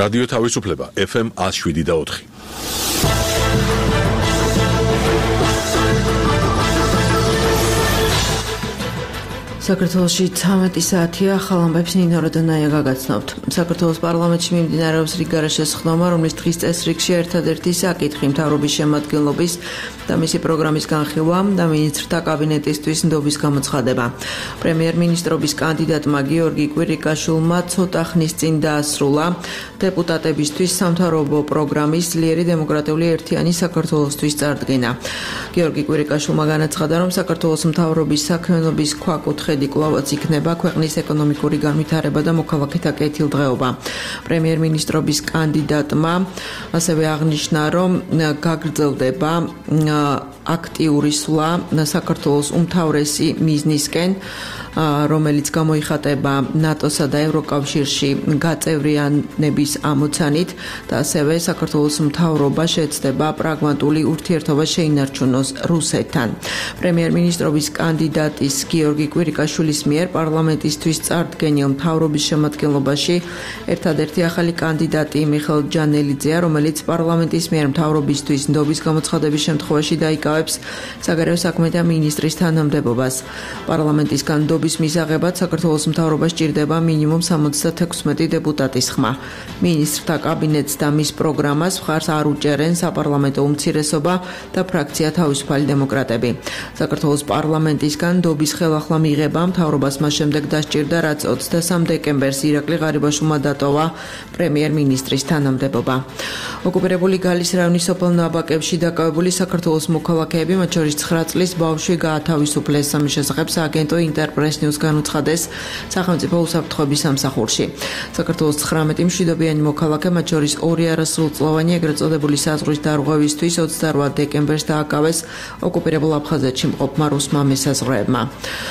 რადიო თავისუფლება FM 107.4. საქართველოში 13 საათია, ახალ ამბებს ნინო როდანაია გაგაცნობთ. საქართველოს პარლამენტში მიმდინარეობს რიგარა შესხდომა, რომლის დღის წესრიგში ერთადერთი საკითხი მთავრობის შემადგენლობის და მისი პროგრამის განხილვა და მინისტრთა კაბინეტისთვის ნდობის გამოცხადება. პრემიერ-მინისტრობის კანდიდატმა გიორგი კვირიკაშვილმა ცოტა ხნის წინ დაასრულა დეპუტატებისთვის სამთავრობო პროგრამის ძლიერი დემოკრატიული ერთიანი საქართველოსთვის წარდგენა. გიორგი კვირიკაშვილმა განაცხადა, რომ საქართველოს მთავრობის საქმიანობის ქვაკუთხედი კვლავაც იქნება ქვეყნის ეკონომიკური განვითარება და მოქალაქეთა კეთილდღეობა. პრემიერ-მინისტრობის კანდიდატმა ასევე აღნიშნა, რომ გაგრძელდება აქტიური სვლა საქართველოს უმთავრესი მიზნისკენ, რომელიც გამოიხატება ნატოსა და ევროკავშირში გაწევრიანების ამოცანით და ასევე საქართველოს მთავრობა შეცდება პრაგმატული ურთიერთობა შეინარჩუნოს რუსეთთან. პრემიერ-მინისტრობის კანდიდატის გიორგი კვირიკაშვილის მიერ პარლამენტისთვის წარდგენილ მთავრობის შემადგენლობაში ერთადერთი ახალი კანდიდატი მიხეილ ჯანელიძეა, რომელიც პარლამენტის მიერ მთავრობისთვის ნდობის გამოცხადების შემთხვევაში დაიკავებს საგარეო საქმეთა მინისტრის თანამდებობას. პარლამენტისგან ნდობის მისაღებად საქართველოს მთავრობას სჭირდება მინიმუმ 76 დეპუტატის ხმა. მინისტრთა კაბინეტს და მის პროგრამას მხარს არ უჭერენ საპარლამენტო უმცირესობა და ფრაქცია თავისუფალი დემოკრატები. საქართველოს პარლამენტისგან ნდობის ხელახლა მიღება მთავრობას მას შემდეგ დასჭირდა, რაც 23 დეკემბერს ირაკლი ღარიბაშვილმა დატოვა პრემიერ-მინისტრის თანამდებობა. ოკუპირებული გალის რაიონის სოფელ ნაბაკებში დაკავებული საქართველოს მოქალაქეები, მათ შორის 9 წლის ბავშვი გაათავისუფლეს. ამის შესახებ სააგენტო ინტერპრეს ნიუს განუცხადეს სახელმწიფო უსაფრთხოების სამსახურში. საქართველოს 19 მშვიდობიანი მოქალაქე, მათ შორის 2 არასრულწლოვანი, ეგრეთ წოდებული საზღვრის დარღვევისთვის 28 დეკემბერს დააკავეს ოკუპირებულ აფხაზეთში მყოფმა რუსმა მესაზღვრეებმა.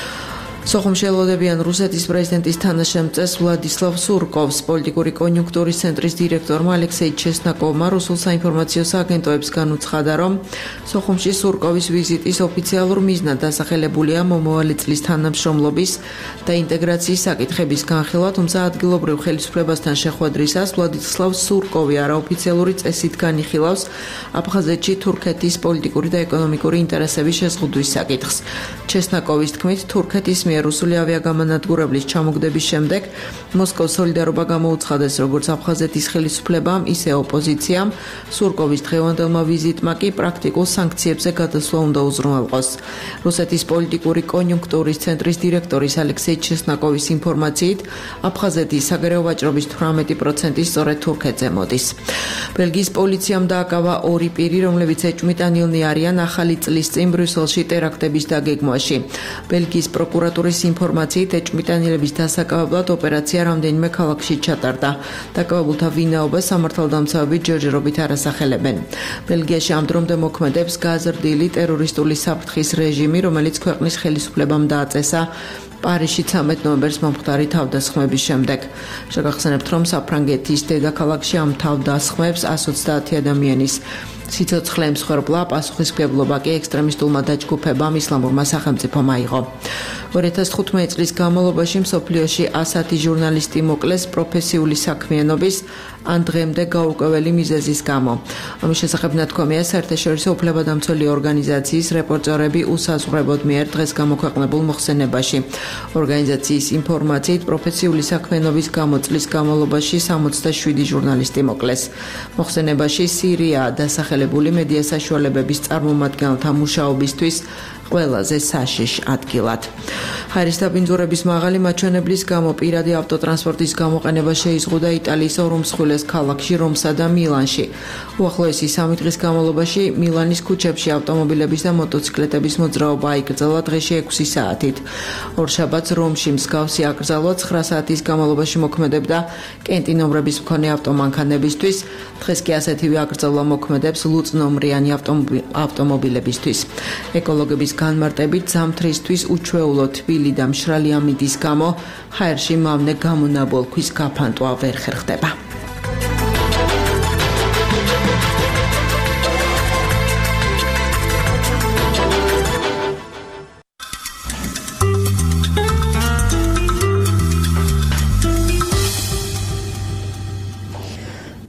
სოხუმში ელოდებიან რუსეთის პრეზიდენტის თანაშემწეს ვლადისლავ სურკოვს. პოლიტიკური კონიუნქტურის ცენტრის დირექტორმა ალექსეი ჩესნაკოვმა რუსულ საინფორმაციო სააგენტოებს განუცხადა, რომ სოხუმში სურკოვის ვიზიტის ოფიციალურ მიზნად დასახელებულია მომავალი წლის თანამშრომლობის და ინტეგრაციის საკითხების განხილვა, თუმცა ადგილობრივ ხელისუფლებასთან შეხვედრისას ვლადისლავ სურკოვი არაოფიციალური წესით განიხილავს აფხაზეთში თურქეთის პოლიტიკური და ეკონომიკური ინტერესების შეზღუდვის საკითხს. ჩესნაკოვის თქმით, თურქეთის რუსული ავიაგამანადგურებლის ჩამოგდების შემდეგ მოსკოვს სოლიდარობა გამოუცხადეს როგორც აფხაზეთის ხელისუფლებამ, ისე ოპოზიციამ. სურკოვის დღევანდელმა ვიზიტმა კი პრაქტიკულ სანქციებზე გადასვლა უნდა უზრუნველყოს. რუსეთის პოლიტიკური კონიუნქტურის ცენტრის დირექტორის ალექსეი ჩესნაკოვის ინფორმაციით, აფხაზეთის საგარეო ვაჭრობის 18% სწორედ თურქეთზე მოდის. ბელგიის პოლიციამ დააკავა 2 პირი, რომლებიც ეჭვმიტანილნი არიან ახალი წლის წინ ბრიუსელში ტერაქტების დაგეგმვაში. ბელგიის პროკურატურის ინფორმაციით, ეჭვმიტანილების დასაკავებლად ოპერაცია რამდენიმე ქალაქში ჩატარდა. დაკავებულთა ვინაობას სამართალდამცავები ჯერჯერობით არ ასახელებენ. ბელგიაში ამ დრომდე მოქმედებს გაზრდილი ტერორისტული საფრთხის რეჟიმი, რომელიც ქვეყნის ხელისუფლებამ დააწესა პარიზში 13 ნოემბერს მომხდარი თავდასხმების შემდეგ. შეგახსენებთ, რომ საფრანგეთის დედაქალაქში ამ თავდასხმებს 130 ადამიანის სიცოცხლე ემსხვერპლა, პასუხისმგებლობა კი ექსტრემისტულმა დაჯგუფებამ ისლამურმა სახელმწიფომ აიღო. 2015 წლის განმავლობაში მსოფლიოში 100 ჟურნალისტი მოკლეს პროფესიული საქმიანობის ან დღემდე გაურკვეველი მიზეზის გამო. ამის შესახებ ნათქვამია საერთაშორისო უფლებადამცველი ორგანიზაციის რეპორტერები უსაზღვრებოდ მიერ დღეს გამოქვეყნებულ მოხსენებაში. ორგანიზაციის ინფორმაციით, პროფესიული საქმიანობის გამო წლის განმავლობაში 67 ჟურნალისტი მოკლეს. მოხსენებაში სირია დასახელებული მედია საშუალებების წარმომადგენელთა მუშაობისთვის ყველაზე საშიშ ადგილად. ჰაერის დაბინძურების მაღალი მაჩვენებლის გამო პირადი ავტოტრანსპორტის გამოყენება შეიზღუდა იტალიის ორ უმსხვილეს ქალაქში, რომსა და მილანში. უახლოესი 3 დღის განმავლობაში მილანის ქუჩებში ავტომობილების და მოტოციკლეტების მოძრაობა აიკრძალა დღეში 6 საათით. ორშაბათს რომში მსგავსი აკრძალვა 9 საათის განმავლობაში მოქმედებდა კენტი ნომრების მქონე ავტომანქანებისთვის. დღეს კი ასეთივე აკრძალვა მოქმედებს ლუწ-ნომრიანი ავტომობილებისთვის. ეკოლოგების განმარტებით ზამთრისთვის უჩვეულო თბილი და მშრალი ამინდის გამო ჰაერში მავნე გამონაბოლქვის გაფანტვა ვერ ხერხდება.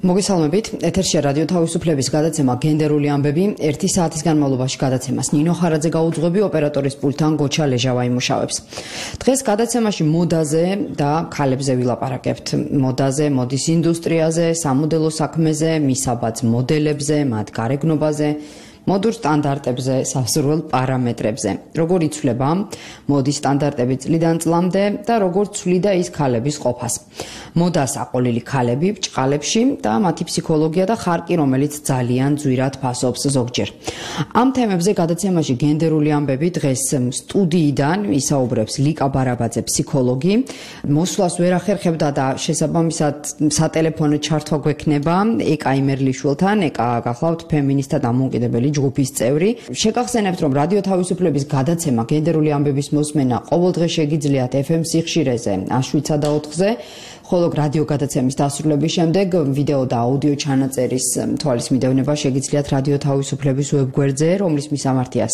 მოგესალმებით. ეთერშია რადიო თავისუფლების გადაცემა გენდერული ამბები. 1 საათის განმავლობაში გადაცემას ნინო ხარაძე გაუძღვები, ოპერატორის პულტთან გოჩა ლეჟავა იმუშავებს. დღეს გადაცემაში მოდაზე და ქალებზე ვილაპარაკებთ. მოდაზე, მოდის ინდუსტრიაზე, სამოდელო საქმეზე, მისაბაძ მოდელებზე, მათ გარეგნობაზე, მოდურ სტანდარტებზე, სასურველ პარამეტრებზე. როგორ იცვლება მოდის სტანდარტები წლიდან წლამდე და როგორ ცვლიდა ის ქალების ყოფას. მოდას აყოლილი ქალები ბჭყალებში და მათი ფსიქოლოგია და ხარკი, რომელიც ძალიან ძვირად ფასობს ზოგჯერ. ამ თემებზე გადაცემაში გენდერული ამბები დღეს სტუდიიდან ისაუბრებს ლიკა ბარაბაძე, ფსიქოლოგი. მოსვლას ვერ ახერხებდა და შესაბამისად სატელეფონო ჩართვა გვექნება ეკა იმერლიშვილთან. ეკა გახლავთ ფემინისტთა დამოუკიდებელი ჯგუფის წევრი. შეგახსენებთ, რომ რადიო თავისუფლების გადაცემა გენდერული ამბების მოსმენა ყოველდღე შეგიძლიათ FM სიხშირეზე 7-4-ზე, ხოლო რადიო გადაცემის დასრულების შემდეგ ვიდეო და აუდიო ჩანაწერის თვალის მიდევნება შეგიძლიათ რადიო თავისუფლების ვებგვერდზე, რომლის მისამართია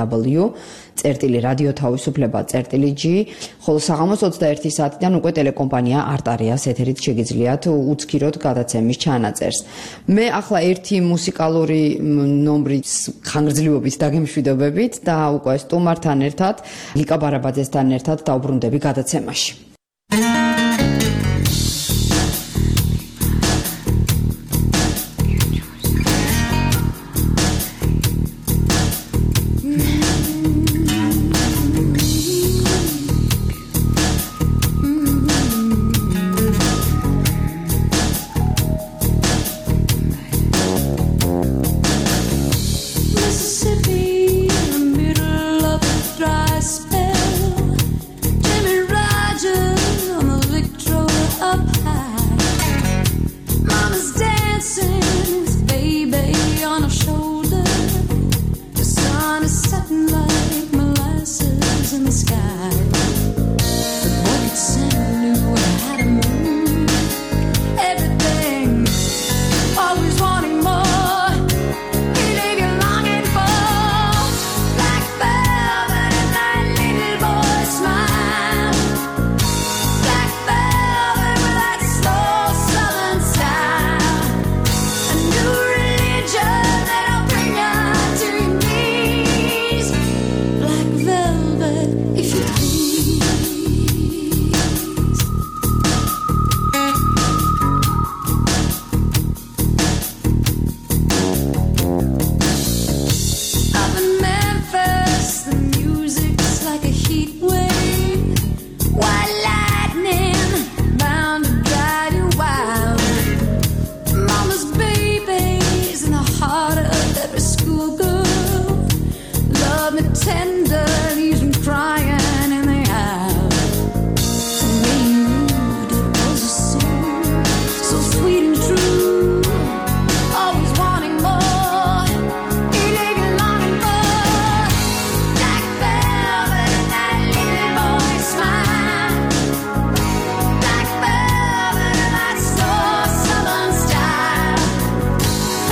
www.radio-tavisupleba.g, ხოლო საღამოს 21 საათიდან უკვე ტელეკომპანია არტარიას ეთერით შეგიძლიათ უცქიროთ გადაცემის ჩანაწერს. მე ახლა ერთი მუსიკალური ნომრის ხანგრძლივობის დაგემშვიდობებით და უკვე სტუმართან ერთად, ლიკა ბარაბაძესთან ერთად დავბრუნდები გადაცემაში.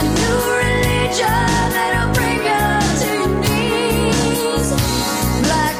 Black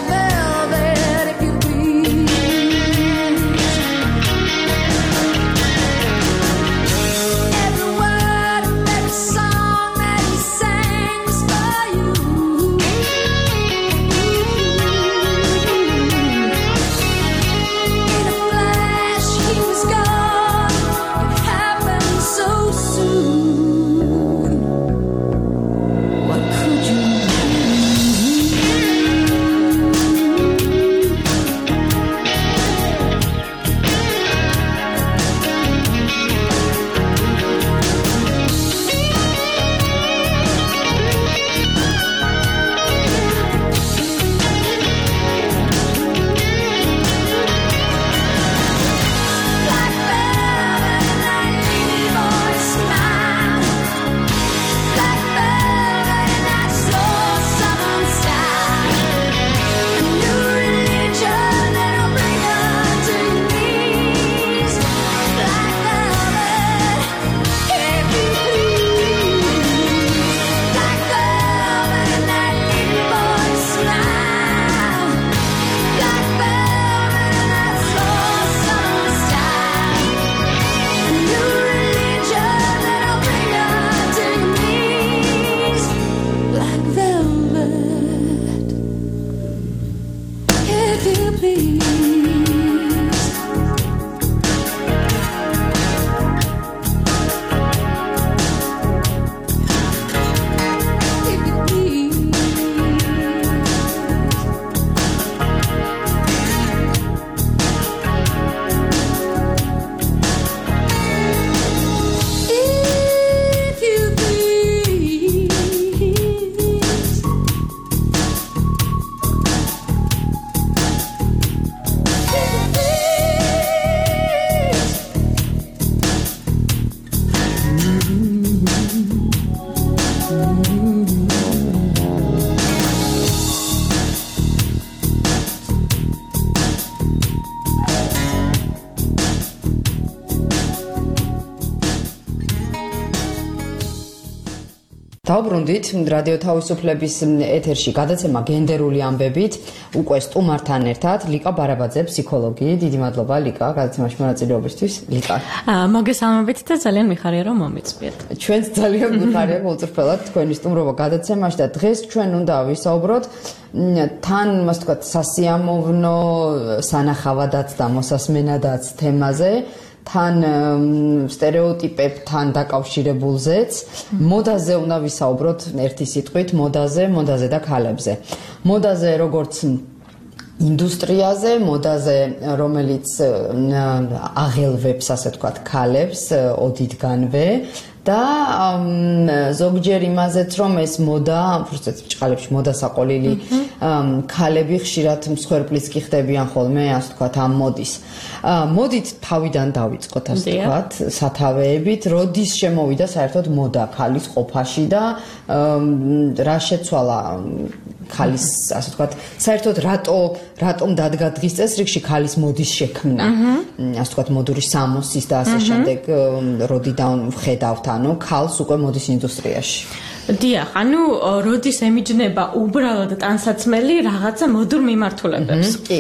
დავბრუნდით რადიო თავისუფლების ეთერში გადაცემა გენდერული ამბებით უკვე სტუმართან ერთად ლიკა ბარაბაძე ფსიქოლოგი. დიდი მადლობა ლიკა გადაცემაში მონაწილეობისთვის. ლიკა. მოგესალმებით და ძალიან მიხარია რომ მომიწვიეთ. ჩვენც ძალიან მიხარია გულწრფელად თქვენი სტუმრობა გადაცემაში და დღეს ჩვენ უნდა ვისაუბროთ თან მას თქვა სასიამოვნო სანახავადაც და მოსასმენადაც თემაზე. თან სტერეოტიპებთან დაკავშირებულზეც მოდაზე უნდა ვისაუბროთ ერთი სიტყვით მოდაზე და ქალებზე. მოდაზე როგორც ინდუსტრიაზე, მოდაზე რომელიც აღელვებს ასე ვთქვათ ქალებს ოდითგანვე და ზოგჯერ იმაზეც რომ ეს მოდა რუსეთის ჭყალებში მოდასაყოლილი ქალები ხშირად მსხვერპლიც კი ხდებიან ხოლმე ასე ვთქვათ ამ მოდის. მოდით თავიდან დავიწყოთ ასე ვთქვათ სათავეებით, როდის შემოვიდა საერთოდ მოდა ქალის ყოფაში და რა შეცვალა ქალის ასე ვთქვათ საერთოდ რატომ დადგა დღის წესრიგში ქალის მოდის შექმნა ასე ვთქვათ მოდური სამოსის და ასე შემდეგ როდიდან ვხედავთ ანუ ქალს უკვე მოდის ინდუსტრიაში. დიახ, ანუ როდის ემიჯნება უბრალოდ ტანსაცმელი რაღაცა მოდურ მიმართულებებს. კი.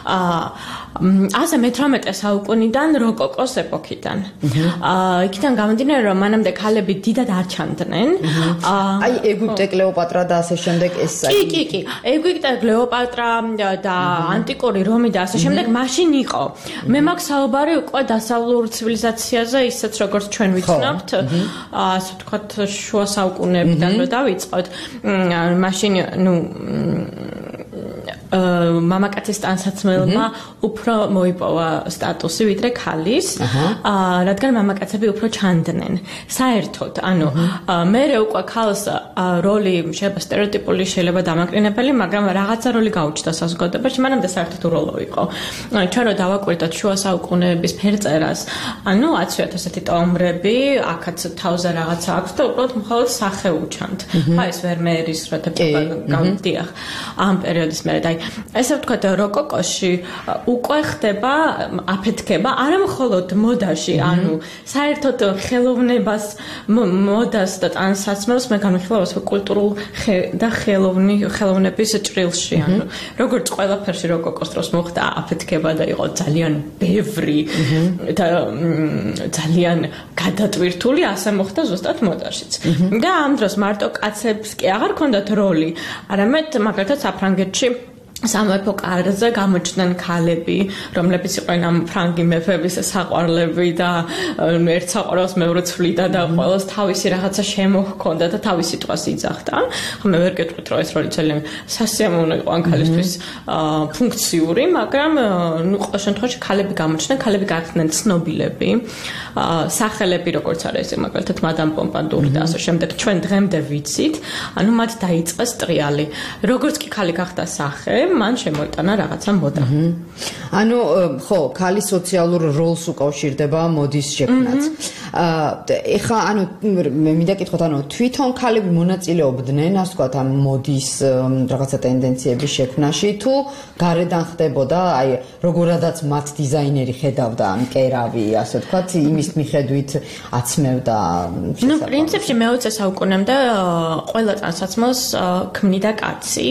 18 საუკუნიდან როკოკოს ეპოქიდან. იქიდან გამომდინარე რომ მანამდე ქალები დიდად არ ჩანდნენ. აი ეგვიპტე კლეოპატრა და ასე შემდეგ ეს კი. ეგვიპტე კლეოპატრა და ანტიკური რომი და ასე შემდეგ მაშინ იყო. მე მაქვს საუბარი უკვე დასავლურ ცივილიზაციაზე, ისეც როგორც ჩვენ ვიცნობთ, ასე ვთქვათ შუა საუკუნეებიდან რომ დავიწყოთ. მაშინ მამაკაცის ტანსაცმელმა უფრო მოიპოვა სტატუსი ვიდრე ქალის, რადგან მამაკაცები უფრო ჩანდნენ. საერთოდ, ანუ მერე უკვე ქალს როლი შეიძლება სტერეოტიპული, შეიძლება დამაკრინებელი, მაგრამ რაღაცა როლი გაუჩნდა საზოგადოებაში, მანამდე საერთოდ როლო იყო. ჩვენ რო დავაკვირდოთ შუა საუკუნეების ფერწერას, ანუ აცვიათ ესეთი ტომბრები, აქაც თავზე რაღაცა აქვს და უბრალოდ მხოლოდ სახე უჩანთ. ეს ვერმეერის გავდიახ ამ პერიოდის მერე და ესე ვთქვათ როკოკოში უკვე ხდება აფეთქება არა მხოლოდ მოდაში, ანუ საერთოდ ხელოვნებას, მოდას და ტანსაცმელს მე განვიხილავს კულტურულ და ხელოვნების ჭრილში, ანუ როგორც ყველაფერში როკოკოს დროს მოხდა აფეთქება და იყო ძალიან ბევრი და ძალიან გადატვირთული, ასე მოხდა ზუსტად მოდაშიც. და ამ დროს მარტო კაცებს კი აღარ ქონდათ როლი, არამედ მაგალითად საფრანგეთში სამეფო კარზე გამოჩნდნენ ქალები, რომლებიც იყვნენ ამ ფრანგი მეფების საყვარლები და ერთ საყვარელს მეორე ცვლიდა და ყველას თავისი რაღაცა შემოჰქონდა და თავისი თვას იძახდა. მე ვერ გეტყვით, რომ ეს როლი ძალიან სასიამოვნო იყო ან ქალისთვის ფუნქციური, მაგრამ ყოველ შემთხვევაში ქალები გამოჩნდნენ, ქალები გახდნენ ცნობილები, სახელები როგორც არის მაგალითად მადამ პომპადური და ასე შემდეგ. ჩვენ დღემდე ვიცით, ანუ მათ დაიწყეს ტრიალი. როგორც კი ქალი გახდა სახე მან შემოიტანა რაღაცა მოდა. ანუ ხო, ქალის სოციალურ როლს უკავშირდება მოდის შექმნაც. ეხლა ანუ მე მინდა კითხოთ, ანუ თვითონ ქალები მონაწილეობდნენ, ასე ვთქვათ, ამ მოდის რაღაცა ტენდენციების შექმნაში, თუ გარედან ხდებოდა, აი როგორადაც მათ დიზაინერი ხედავდა ამ კერავი, ასე ვთქვათ, იმის მიხედვით აცმევდა. პრინციპში მე-20 საუკუნემდე ყველა ტანსაცმელს ქმნიდა კაცი.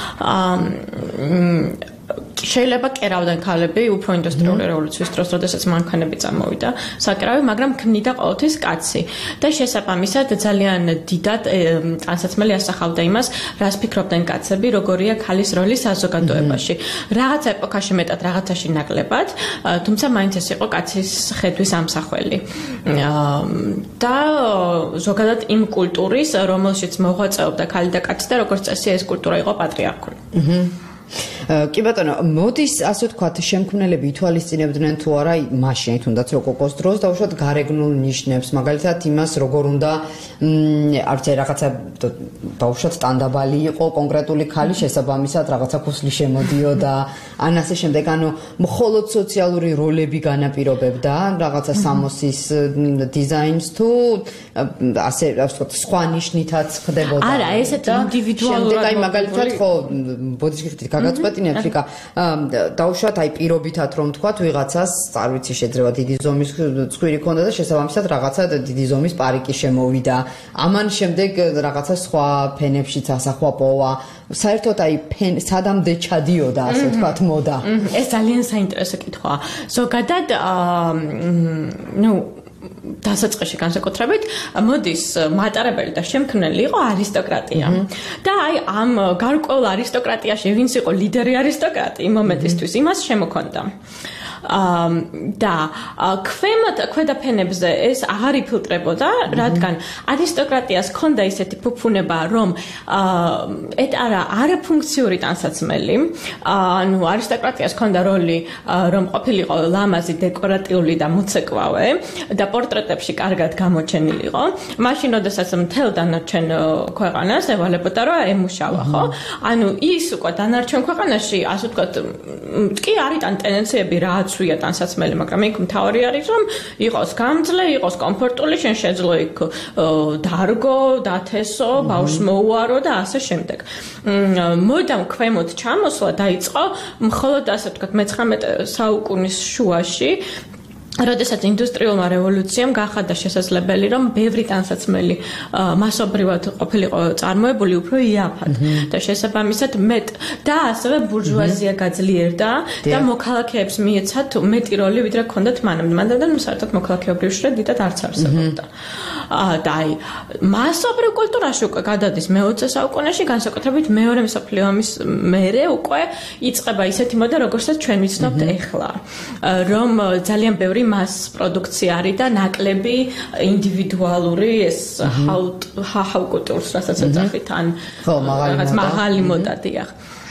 შეიძლება კერავდნენ ქალები უფრო ინდუსტრიული რევოლუციის დროს, როდესაც მანქანები წამოვიდა საკერავი, მაგრამ ქმნიდა ყოველთვის კაცი. და შესაბამისად ძალიან დიდად ტანსაცმელი ასახავდა იმას, რას ფიქრობდნენ კაცები, როგორია ქალის როლი საზოგადოებაში. რაღაცა ეპოქაში მეტად, რაღაცაში ნაკლებად, თუმცა მაინც ეს იყო კაცის ხედვის ამსახველი. და ზოგადად იმ კულტურის, რომელშიც მოღვაწეობდა ქალი და კაცი და როგორც წესი ეს კულტურა იყო პატრიარქული. კი ბატონო, მოდის ასე ვთქვათ, შემქმნელები ითვალისწინებდნენ თუ არა მაშინ თუნდაც როკოკოს დროს დაუშვათ გარეგნულ ნიშნებს, მაგალითად იმას როგორ უნდა არ ვიცი რაღაცა დაუშვათ სტანდაბალი იყო კონკრეტული ქალი შესაბამისად რაღაცა ქუსლი შემოდიოდა ან ასე შემდეგ, ანუ მხოლოდ სოციალური როლები განაპირობებდა რაღაცა სამოსის დიზაინს თუ ასე ვთქვათ სხვა ნიშნითაც ხდებოდა. არა, ესეთ ინდივიდუალურად მაგალითად ხო ბოდიშიფტით გაგაწყვეტ მოვეტინებ ფიკა დაუშვათ აი პირობითად რომ თქვათ ვიღაცას არ ვიცი შეიძლება დიდი ზომის ცხვირი ქონდა და შესაბამისად რაღაცა დიდი ზომის პარიკი შემოვიდა ამან შემდეგ რაღაცა სხვა ფენებშიც ასახვა პოვა საერთოდ აი სადამდე ჩადიოდა ასე ვთქვათ მოდა ეს ძალიან საინტერესო კითხვაა ზოგადად დასაწყისში განსაკუთრებით მოდის მატარებელი და შემქმნელი იყო არისტოკრატია და აი ამ გარკვეულ არისტოკრატიაში ვინც იყო ლიდერი არისტოკრატი იმ მომენტისთვის იმას შემოქონდა და ქვედა ფენებზე ეს აღარ იფილტრებოდა, რადგან არისტოკრატიას ჰქონდა ისეთი ფუფუნება, რომ ეტარა არაფუნქციური ტანსაცმელი, ანუ არისტოკრატიას ჰქონდა როლი, რომ ყოფილიყო ლამაზი, დეკორატიული და მოცეკვავე და პორტრეტებში კარგად გამოჩენილიყო. მაშინ, როდესაც მთელ დანარჩენ ქვეყანას ევალებოდა, რომ ემუშავა, ხო? ანუ ის უკვე დანარჩენ ქვეყანაში, ასე ვთქვათ, კი არის ტენდენციები რაც ვია ტანსაცმელი, მაგრამ იქ მთავარი არის რომ იყოს გამძლე, იყოს კომფორტული, შენ შეძლო იქ დარგო, დათესო, ბავშვს მოუარო და ასე შემდეგ. მოდამ ქვემოთ ჩამოსვლა დაიწყო მხოლოდ ასე ვთქვათ მე-19 საუკუნის შუაში როდესაც ინდუსტრიულმა რევოლუციამ გახადა შესაძლებელი რომ ბევრი ტანსაცმელი მასობრივად ყოფილიყო წარმოებული უფრო იაფად და შესაბამისად მეტ და ასევე ბურჟუაზია გაძლიერდა და მოქალაქეებს მიეცათ მეტი როლი ვიდრე ჰქონდათ მანამდე და საერთოდ მოქალაქეობრივ შრე დიდად არც არსებობდა და აი მასობრივ კულტურაში უკვე გადადის მე-20 საუკუნეში განსაკუთრებით მეორე მსოფლიო ომის მერე უკვე იწყება ისეთი მოდა როგორცაც ჩვენ ვიცნობთ ეხლა რომ ძალიან ბევრი მას პროდუქცია არის და ნაკლები ინდივიდუალური ეს ჰაუ კულტურს რასაც ეძახით ან რაღაც მაღალი მოდა დიახ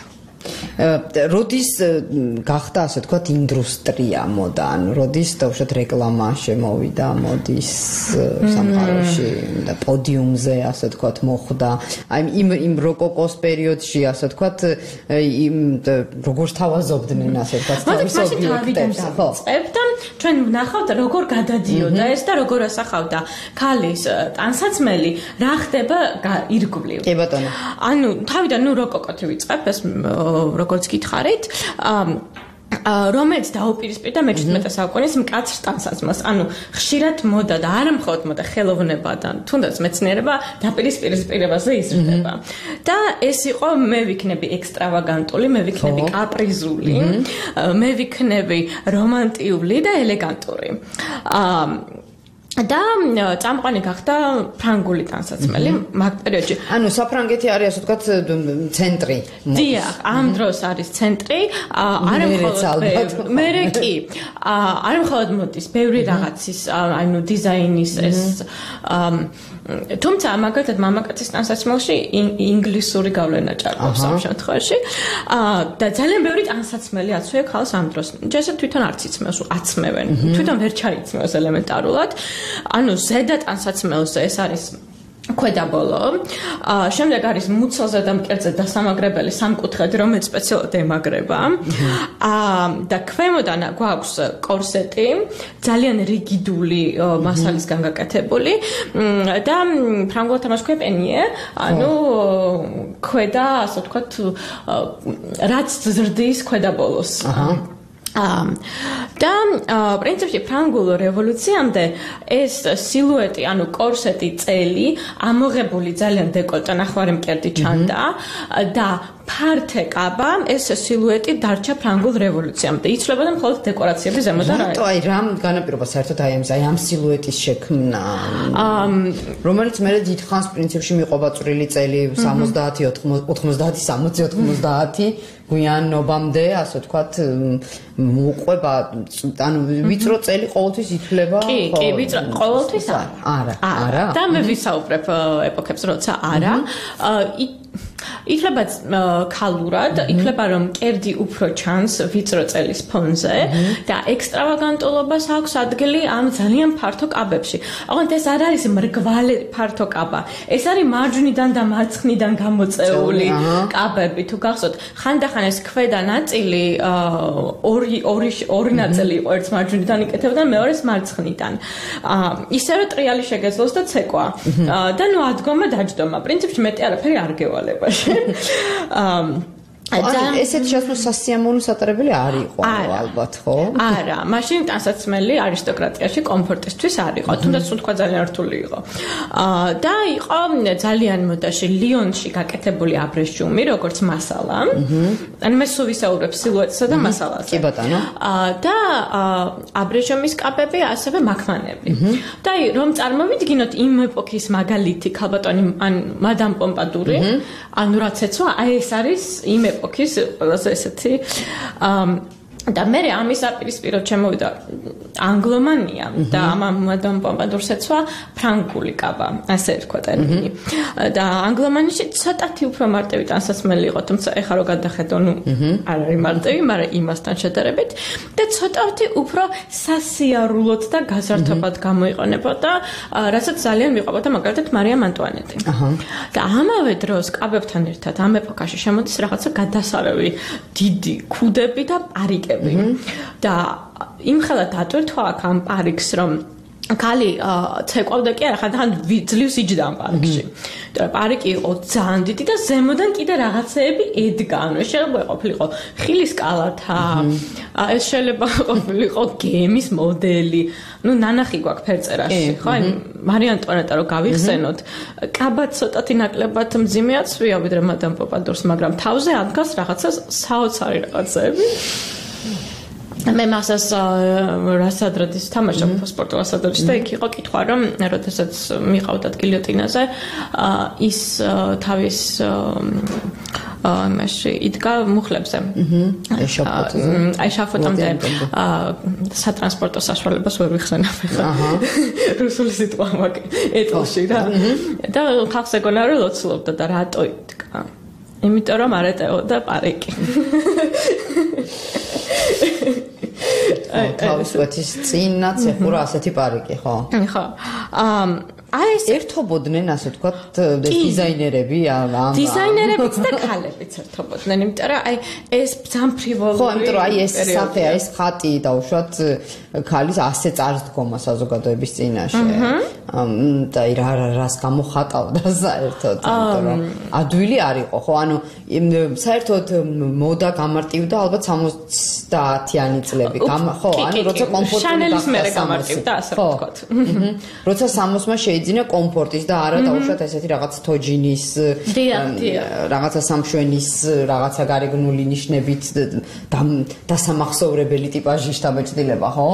როდის გახდა ასე თქვათ ინდუსტრია მოდა ანუ როდის დავუშვათ რეკლამა შემოვიდა მოდის სამყაროში და პოდიუმზე ასე თქვათ მოხვდა აი იმ როკოკოს პერიოდში ასე თქვათ იმ როგორ თავაზობდნენ ასე თქვათ თავის ობიექტებს ხო და ჩვენ ვნახავთ როგორ გადადიოდა ეს და როგორ ასახავდა ქალის ტანსაცმელი რა ხდება ირგვლივ კი ბატონო ანუ თავიდან ნუ როკოკოთ ვიწყებ ეს როგორც გითხარით რომელიც დაუპირისპირდა მე-17 საუკუნის მკაცრ ტანსაცმელს. ანუ ხშირად მოდა და არა მხოლოდ მოდა ხელოვნება და თუნდაც მეცნიერება დაპირისპირებაზე იზრდება. და ეს იყო მე ვიქნები ექსტრავაგანტული, მე ვიქნები კაპრიზული, მე ვიქნები რომანტიული და ელეგანტური. და წამყვანი გახდა ფრანგული ტანსაცმელი მაგ პერიოდში. ანუ საფრანგეთი არის ასე ვთქვათ ცენტრი. დიახ, ამ დროს არის ცენტრი, არა მხოლოდ მერე კი. არა მხოლოდ მოდის ბევრი რაღაცის, ანუ დიზაინის ეს თუმცა მაგალითად მამაკაცის ტანსაცმელში ინგლისური გავლენა ჭარბობს ამ შემთხვევაში. და ძალიან ბევრი ტანსაცმელი აცვია ხალხს ამ დროს. ჯერ თვითონ არც იცმევს, აცმევენ. თვითონ ვერ ჩაიცმევს ელემენტარულად. ანუ ზედა ტანსაცმელზე ეს არის ქვედა ბოლო. შემდეგ არის მუცელზე და მკერდზე დასამაგრებელი სამკუთხედი, რომელიც სპეციალურად ემაგრება. და ქვემოდან გვაქვს კორსეტი, ძალიან რიგიდული მასალისგან გაკეთებული და ფრანგულად ამას ქვია პენიე, ანუ ქვედა, ასე ვთქვათ, რაც ზრდის ქვედა ბოლოს. და პრინციპში ფრანგულ რევოლუციამდე ეს სილუეტი, ანუ კორსეტი, წელი, ამოღებული ძალიან დეკოლტე ნახევარი მკერდი ჩანდა და ფართე კაბა ეს სილუეტი დარჩა ფრანგულ რევოლუციამდე. იცვლებოდა მხოლოდ დეკორაციები ზემოდან რა. აი რამ განაპირობა საერთოდ აი ამ სილუეტის შექმნა, რომელიც მე დიდხანს პრინციპში მიყვება წვრილი წელი 70, 90, 60, 90 გვიანობამდე, ასე ვთქვათ, მოყვება, ანუ ვიწრო წელი ყოველთვის ითვლება ხო? კი, ვიწრო ყოველთვის არა. და მე ვისაუბრებ ეპოქებს, როცა არა. ითვლება ქალურად, ითვლება რომ მკერდი უფრო ჩანს ვიწრო წელის ფონზე და ექსტრავაგანტულობას აქვს ადგილი ამ ძალიან ფართო კაბებში. ოღონდ ეს არ არის მრგვალი ფართო კაბა. ეს არის მარჯვნიდან და მარცხნიდან გამოწეული კაბები. თუ გახსოვთ, ხანდახან ეს ქვედა ნაწილი ორი ნაწილი იყო, ერთს მარჯვნიდან იკეთებდა, მეორეს მარცხნიდან. ისევე ტრიალი შეგეძლოს და ცეკვა. და ნუ ადგომა დაჯდომა. პრინციპში მეტი არაფერი არ გევალება. ესეთი შესაძლოა სასიამოვნო სატარებელი არ იყო ალბათ, ხო? არა, მაშინ ტანსაცმელი არისტოკრატიაში კომფორტისთვის არ იყო, თუნდაც თქვა ძალიან რთული იყო. და იყო ძალიან მოდაში ლიონში გაკეთებული აბრეშუმი, როგორც მასალა. ან მე სულ ვისაუბრებ სილუეტსა და მასალაზე. კი ბატონო. და აბრეშუმის კაპები, ასევე მაქმანები. და რომ წარმოვიდგინოთ იმ ეპოქის მაგალითი, ქალბატონი ან მადამ პომპადური, ანუ რაც ეცვა, აი ეს არის იმ ეპოქის ყველაზე ესეთი და მე ამის აპირისპიროდ შემოვიდა ანგლომანია და მადამ პომპადურს ეცვა ფრანგული კაბა, ასე ერქვა ტერმინი. და ანგლომანიაში ცოტათი უფრო მარტივი ტანსაცმელი იყო, თუმცა ეხლა რო გადახედო, ნუ არ არის მარტივი, მაგრამ იმასთან შედარებით და ცოტათი უფრო სასიარულოდ და გაზართობად გამოიყენებოდა, რასაც ძალიან მიყვებოდა მაგალითად მარიამ ანტუანეტი. და ამავე დროს კაბებთან ერთად ამ ეპოქაში შემოდის რაღაცა გადასარევი დიდი ქუდები და პარიკები. და იმხელა დატვირთვა აქ ამ პარიკს, რომ ქალი ცეკვავდა კი არა, ხან ძლივს იჯდა ამ პარიკში. და პარიკი იყო ძალიან დიდი და ზემოდან კიდე რაღაცეები ედგა. ანუ შეიძლება ყოფილიყო ხილის კალათა, ეს შეიძლება ყოფილიყო გემის მოდელი. ნუ ნანახი გვაქვს ფერწერაში, ხო? აი მარია ანტუანეტა რო გავიხსენოთ, კაბა ცოტათი ნაკლებად მძიმეაცვია ვიდრე მადამ პომპადურს, მაგრამ თავზე ადგას რაღაცა საოცარი რაღაცეები. მე მასას რასადროდის თამაშობ სპორტულ ასადროდში და იქ იყო კითხვა, რომ როდესაც მიყავდათ გილიოტინაზე, ის თავის მაშ იდგა მუხლებზე. ეშაფოთამდე სატრანსპორტო საშუალებას ვერ ვიხსენებ ხა. რუსული სიტყვა მაქვს ეტლში რა. და ხალხს ეგონა რომ ლოცულობდა და რატო იდგა? იმიტომ რომ არ ეტეოდა პარიკი. თავისუფლების წინაც ეხურა ასეთი პარიკი, ხო? ხო. აი ეს ერთობოდნენ, ასე ვთქვათ, დიზაინერები ამ დიზაინერებიც და ქალებიც ერთობოდნენ, იმიტომ რომ აი ეს ზამფრივოლი ხო, იმიტომ რომ აი ეს საფეა, ეს ხატი დაუშვათ ქალის ასე წარს დგომა საზოგადოების წინაშე. და რას გამოხატავდა საერთოდ, იმიტომ რომ ადვილი არ იყო, ხო? ანუ საერთოდ მოდა გამარტივდა ალბათ 70-იანი წლები. ხო, ანუ როცა კომფორტული შანელის მერე გამარტივდა, ასე ვთქვათ. როცა 60-მა შეიძინა კომფორტის და არა დაუშვათ ესეთი რაღაც თოჯინის რაღაცა სამშვენის რაღაცა გარეგნული ნიშნებით დასამახსოვრებელი ტიპაჟის შთაბეჭდილება, ხო?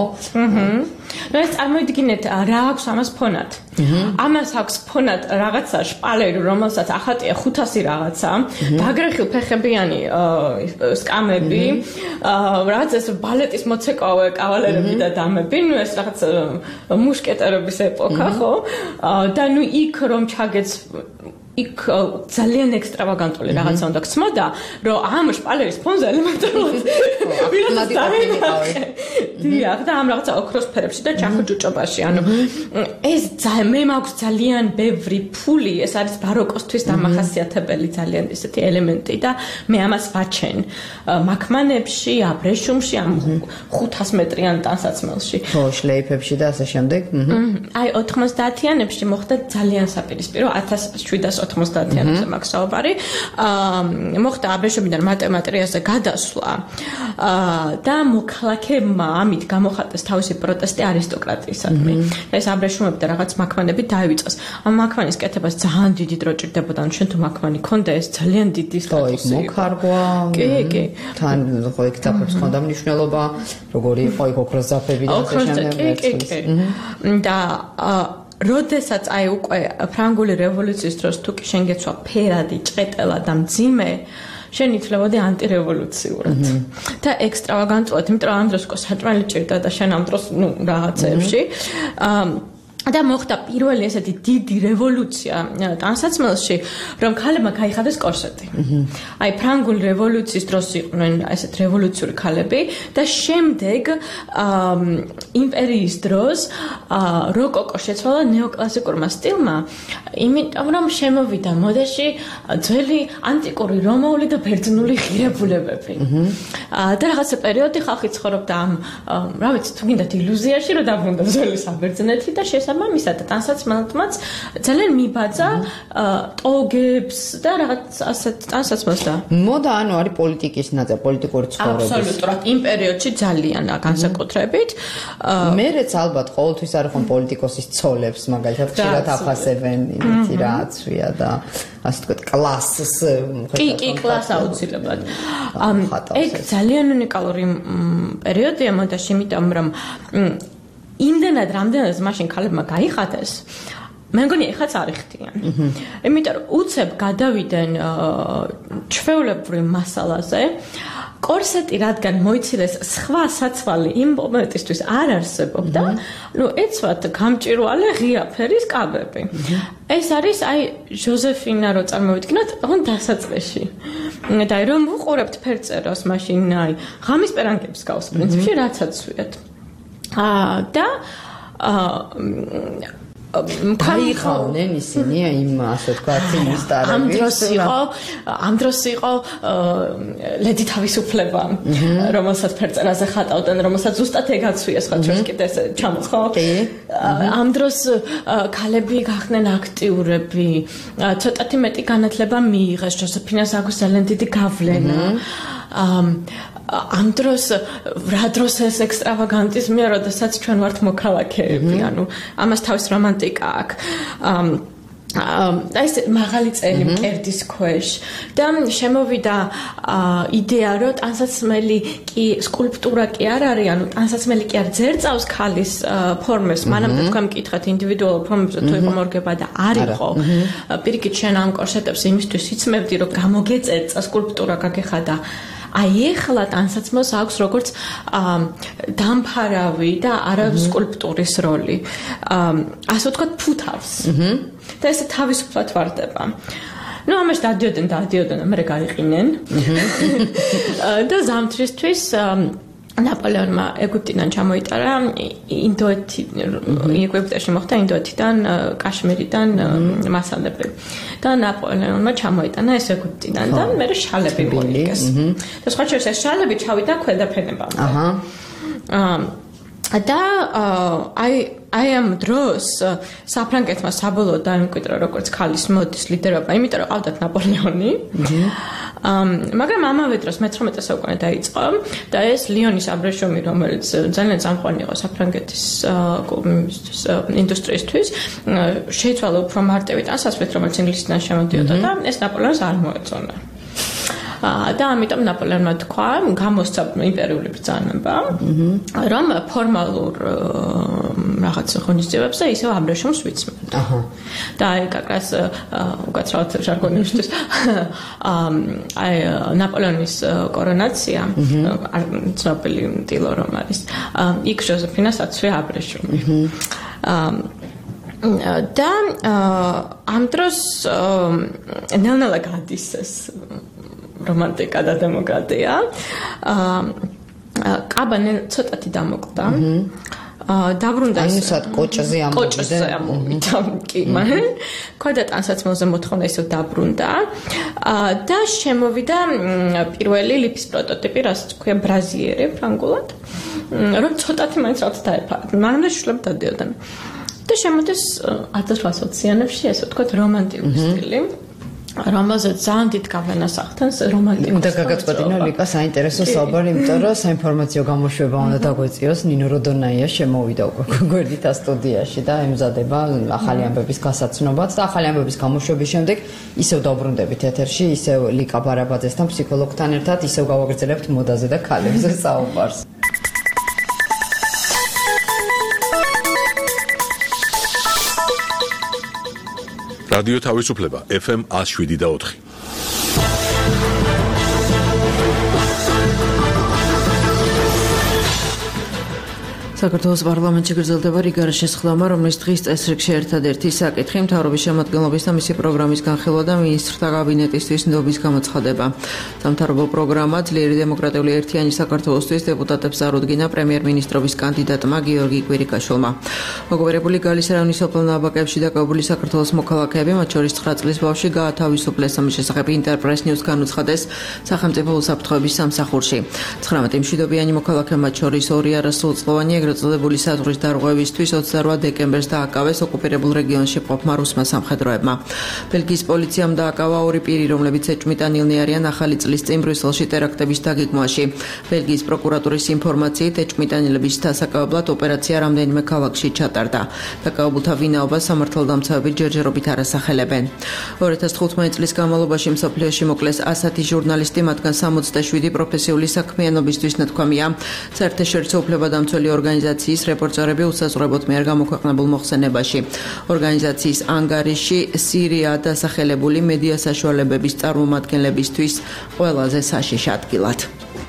ნუ ეს წარმოიდგინეთ რა აქვს ამას ფონად. ამას აქვს ფონად რაღაცა შპალერი, რომელსაც ახატია 500 რაღაცა, დაგრეხილ ფეხებიანი სკამები, რაღაც ეს ბალეტის მოცეკვავე კავალერები და დამები, ნუ ეს რაღაც მუშკეტერების ეპოქა, ხო? და ნუ იქ რომ ჩაგეც იქ ძალიან ექსტრავაგანტული რაღაცა უნდა გცმოდა, რომ ამ შპალერის ფონზე ელემენტარულად ვიღაცა დაიმახე. დიახ, და ამ რაღაცა ოქროს ფერებში და ჩახუჭუჭობაში. ანუ ეს მე მაქვს ძალიან ბევრი ფული, ეს არის ბაროკოსთვის დამახასიათებელი ძალიან ესეთი ელემენტი და მე ამას ვაჩენ მაქმანებში, აბრეშუმში, ამ 500 მეტრიან ტანსაცმელში. ხო, შლეიფებში და ასე შემდეგ. აი 90-იანებში მოხდა ძალიან საპირისპირო 1790-იანებზე მაქვს საუბარი. მოხდა აბრეშუმიდან მატემატიკაზე გადასვლა და მოქალაქეებმა ამით გამოხატეს თავისი პროტესტი არისტოკრატიისადმი. ეს აბრეშუმები და რაღაც მაქმანები დაივიწყეს. ამ მაქმანის კეთებას ძალიან დიდი დრო ჭირდებოდა. ანუ შენ თუ მაქმანი ქონდა, ეს ძალიან დიდი სტატუსი იყო. მოხარგვა. კი. თან ხო იქ თაფებს ხონდა მნიშვნელობა, როგორი იყო იქ ოქროს ძაფები და ასე შემდეგ. კი. და როდესაც აი უკვე ფრანგული რევოლუციის დროს თუ კი შენ გეცვა ფერადი, ჭყეტელა და მძიმე, შენ ითვლებოდი ანტირევოლუციურად. და ექსტრავაგანტულად, იმიტომ რომ ამ დროს საჭმელი ჭირდა და შენ ამ დროს ნუ რაღაცეებში და მოხდა პირველი ესეთი დიდი რევოლუცია ტანსაცმელში, რომ ქალებმა გაიხადეს კორსეტი. აი ფრანგული რევოლუციის დროს იყვნენ ესეთ რევოლუციური ქალები და შემდეგ იმპერიის დროს როკოკო შეცვალა ნეოკლასიკურმა სტილმა, იმიტომ რომ შემოვიდა მოდაში ძველი ანტიკური რომაული და ბერძნული ღირებულებები. და რაღაცა პერიოდი ხალხი ცხოვრობდა ამ, რა ვიცი, თუ გინდათ ილუზიაში, რომ დაბრუნდა ძველი საბერძნეთი და შესაბამისად მამისა და ტანსაცმელთმაც ძალიან მიბაძა ტოგებს და რაღაც ასეთ ტანსაცმელს და მოდა ანუ არის პოლიტიკის ნაწილი, პოლიტიკური ცხოვრების. აბსოლუტურად იმ პერიოდში ძალიან განსაკუთრებით. მერეც ალბათ ყოველთვის არ ხომ პოლიტიკოსის ცოლებს მაგალითად ხშირად აფასებენ, იმითი რა აცვია და ასე თქვა კლასს კი კლას აუცილებლად. ეგ ძალიან უნიკალური პერიოდია მოდაში, იმიტომ რომ იმდენად რამდენად მაშინ ქალებმა გაიხატეს მე მგონი ეხაც არ იხდიან. იმიტომ რომ უცებ გადავიდნენ ჩვეულებრივ მასალაზე კორსეტი რადგან მოიცილეს სხვა საცვალი იმ მომენტისთვის არ არსებობდა, ეცვათ გამჭვირვალე ღია ფერის კაბები. ეს არის აი ჟოზეფინა რო წარმოვიდგინოთ, ოღონდ დასაწყისში. და რომ უყურებთ ფერწერას მაშინ აი ღამის პერანგებს გავს პრინციპში რაცაც ვიათ. და გაიხავნენ ისინი იმ ასე თქვა ინსტარების ამ დროს იყო ლედი თავისუფლება რომელსაც ფერწერაზე ხატავდნენ რომელსაც ზუსტად ეგაცვია სხვა ჩვენს კიდე ჩამოს ხო ამ დროს ქალები გახდნენ აქტიურები ცოტათი მეტი განათლება მიიღეს ჟოზეფინას აქვს ძალიან დიდი გავლენა ამ დროს რა დროს ეს ექსტრავაგანტიზმია, როდესაც ჩვენ ვართ მოქალაქეები, ანუ ამას თავის რომანტიკა აქვს. ეს მაღალი წელი მკერდის ქვეშ და შემოვიდა იდეა, რომ ტანსაცმელი კი სკულპტურა კი არ არის, ანუ ტანსაცმელი კი არ ძერწავს ქალის ფორმებს, მანამდე თქვენ მკითხეთ ინდივიდუალურ ფორმებზე თუ იყო მორგება და არ იყო. პირიქით შენ ამ კორსეტებს იმისთვის იცმევდი, რომ გამოგეწერწა სკულპტურა გაგეხადა აი ეხლა ტანსაცმელს აქვს როგორც დამფარავი და არა სკულპტურის როლი. ასე ვთქვათ ფუთავს. და ესე თავისუფლად ვარდება. ნუ ამაში დადიოდნენ, მე გაიყინენ. და ზამთრისთვის ნაპოლეონმა ეგვიპტიდან ჩამოიტარა ეგვიპტეში მოხდა ინდოეთიდან კაშმირიდან მასალები და ნაპოლეონმა ჩამოიტანა ეს ეგვიპტიდან და მე შალები მოიგეს და სხვა შორის ეს შალები ჩავიდა ქვედაფენებამდე და აი ამ დროს საფრანგეთმა საბოლოოდ დაიმკვიდრა როგორც ქალის მოდის ლიდერობა, იმიტომ რომ ყავდათ ნაპოლეონი. მაგრამ ამავე დროს მე-19 საუკუნე დაიწყო და ეს ლიონის აბრეშუმი, რომელიც ძალიან წამყვანი იყო საფრანგეთის ინდუსტრიისთვის, შეიცვალა უფრო მარტივი ტანსაცმლით, რომელიც ინგლისიდან შემოდიოდა და ეს ნაპოლეონს არ მოეწონა. და ამიტომ ნაპოლეონმა თქვა, გამოსცა იმპერიული ბრძანება, რომ ფორმალურ რაღაც ღონისძიებებზე ისევ აბრეშუმს ვიცმენთ. და აი კაკრას უკაცრავად ჟარგონისთვის აი ნაპოლეონის კორონაცია, ცნობილი ტილო რომ არის, იქ ჟოზეფინას აცვია აბრეშუმი. და ამ დროს ნელ-ნელა გადის ეს რომანტიკა და დემოკრატია. კაბანე ცოტათი დამოკდა. დაბრუნდა ისეთ კოჭზე ამოვიდა კი მან. ქვედა ტანსაცმელზე მოთხოვნა ისევ დაბრუნდა. და შემოვიდა პირველი ლიფის პროტოტიპი, რასაც ქვია ბრაზიერი ფრანგულად, რომ ცოტათი მაინც რაღაც დაეფარა. მანამდე შვილები დადიოდნენ. და შემოდის 1820-იანებში ესე ვთქვათ რომანტიკული სტილი. რომელზეც ძალიან დიდ გავლენას ახდენს რომანტიკული. და გაგაწყვეტინა ლიკა საინტერესო საუბარი, იმიტომ რომ საინფორმაციო გამოშვება უნდა დაგვეწიოს. ნინო როდონაია შემოვიდა უკვე გვერდით სტუდიაში და ემზადება ახალი ამბების გასაცნობად და ახალი ამბების გამოშვების შემდეგ ისევ დავბრუნდებით ეთერში, ისევ ლიკა ბარაბაძესთან ფსიქოლოგთან ერთად, ისევ გავაგრძელებთ მოდაზე და ქალებზე საუბარს. რადიო თავისუფლება FM 107.4. საქართველოს პარლამენტში გრძელდება რიგარის შესხდომა, რომლის დღის წესრიგში ერთადერთი საკითხი მთავრობის შემადგენლობის და მისი პროგრამის განხილვა და მინისტრთა კაბინეტისთვის ნდობის გამოცხადება. სამთავრობო პროგრამა ძლიერი დემოკრატიული ერთიანი საქართველოსთვის დეპუტატებს წარუდგინა პრემიერ-მინისტრობის კანდიდატმა გიორგი კვირიკაშვილმა. მოგებერებული გალის რაიონის სოფელ ნაბაკებში დაკავებული საქართველოს მოქალაქეები, მათ შორის 9 წლის ბავშვი გაათავისუფლეს, ამის შესახებ ინტერპრეს ნიუს განუცხადეს სახელმწიფო უსაფრთხოების სამსახურში. 19 მშვიდობიანი მოქალაქე, მათ შორის 2 არასრულწლოვანი ეგრეთ წოდებული საზღვრის დარღვევისთვის 28 დეკემბერს დააკავეს ოკუპირებულ რეგიონში მყოფმა რუსმა სამხედროებმა. ბელგიის პოლიციამ დააკავა ორი პირი, რომლებიც ეჭვმიტანილნი არიან ახალი წლის წინ ბრიუსელში ტერაქტების დაგეგმვაში. ბელგიის პროკურატურის ინფორმაციით ეჭვმიტანილების დასაკავებლად ოპერაცია რამდენიმე ქალაქში ჩატარდა. დაკავებულთა ვინაობას სამართალდამცავები ჯერჯერობით არ ასახელებენ. 2015 წლის განმავლობაში მსოფლიოში მოკლეს 100 ჟურნალისტი, მათგან 67 პროფესიული საქმიანობისთვის ნათქვამია. საერთაშორისო უფლებადამცველი ორგანიზაციის რეპორტერები უსაზღვრებოდ მიერ გამოქვეყნებულ მოხსენებაში. ორგანიზაციის ანგარიში სირია დასახელებული მედია საშუალებების წარმომადგენლებისთვის ყველაზე საშიშ ადგილად.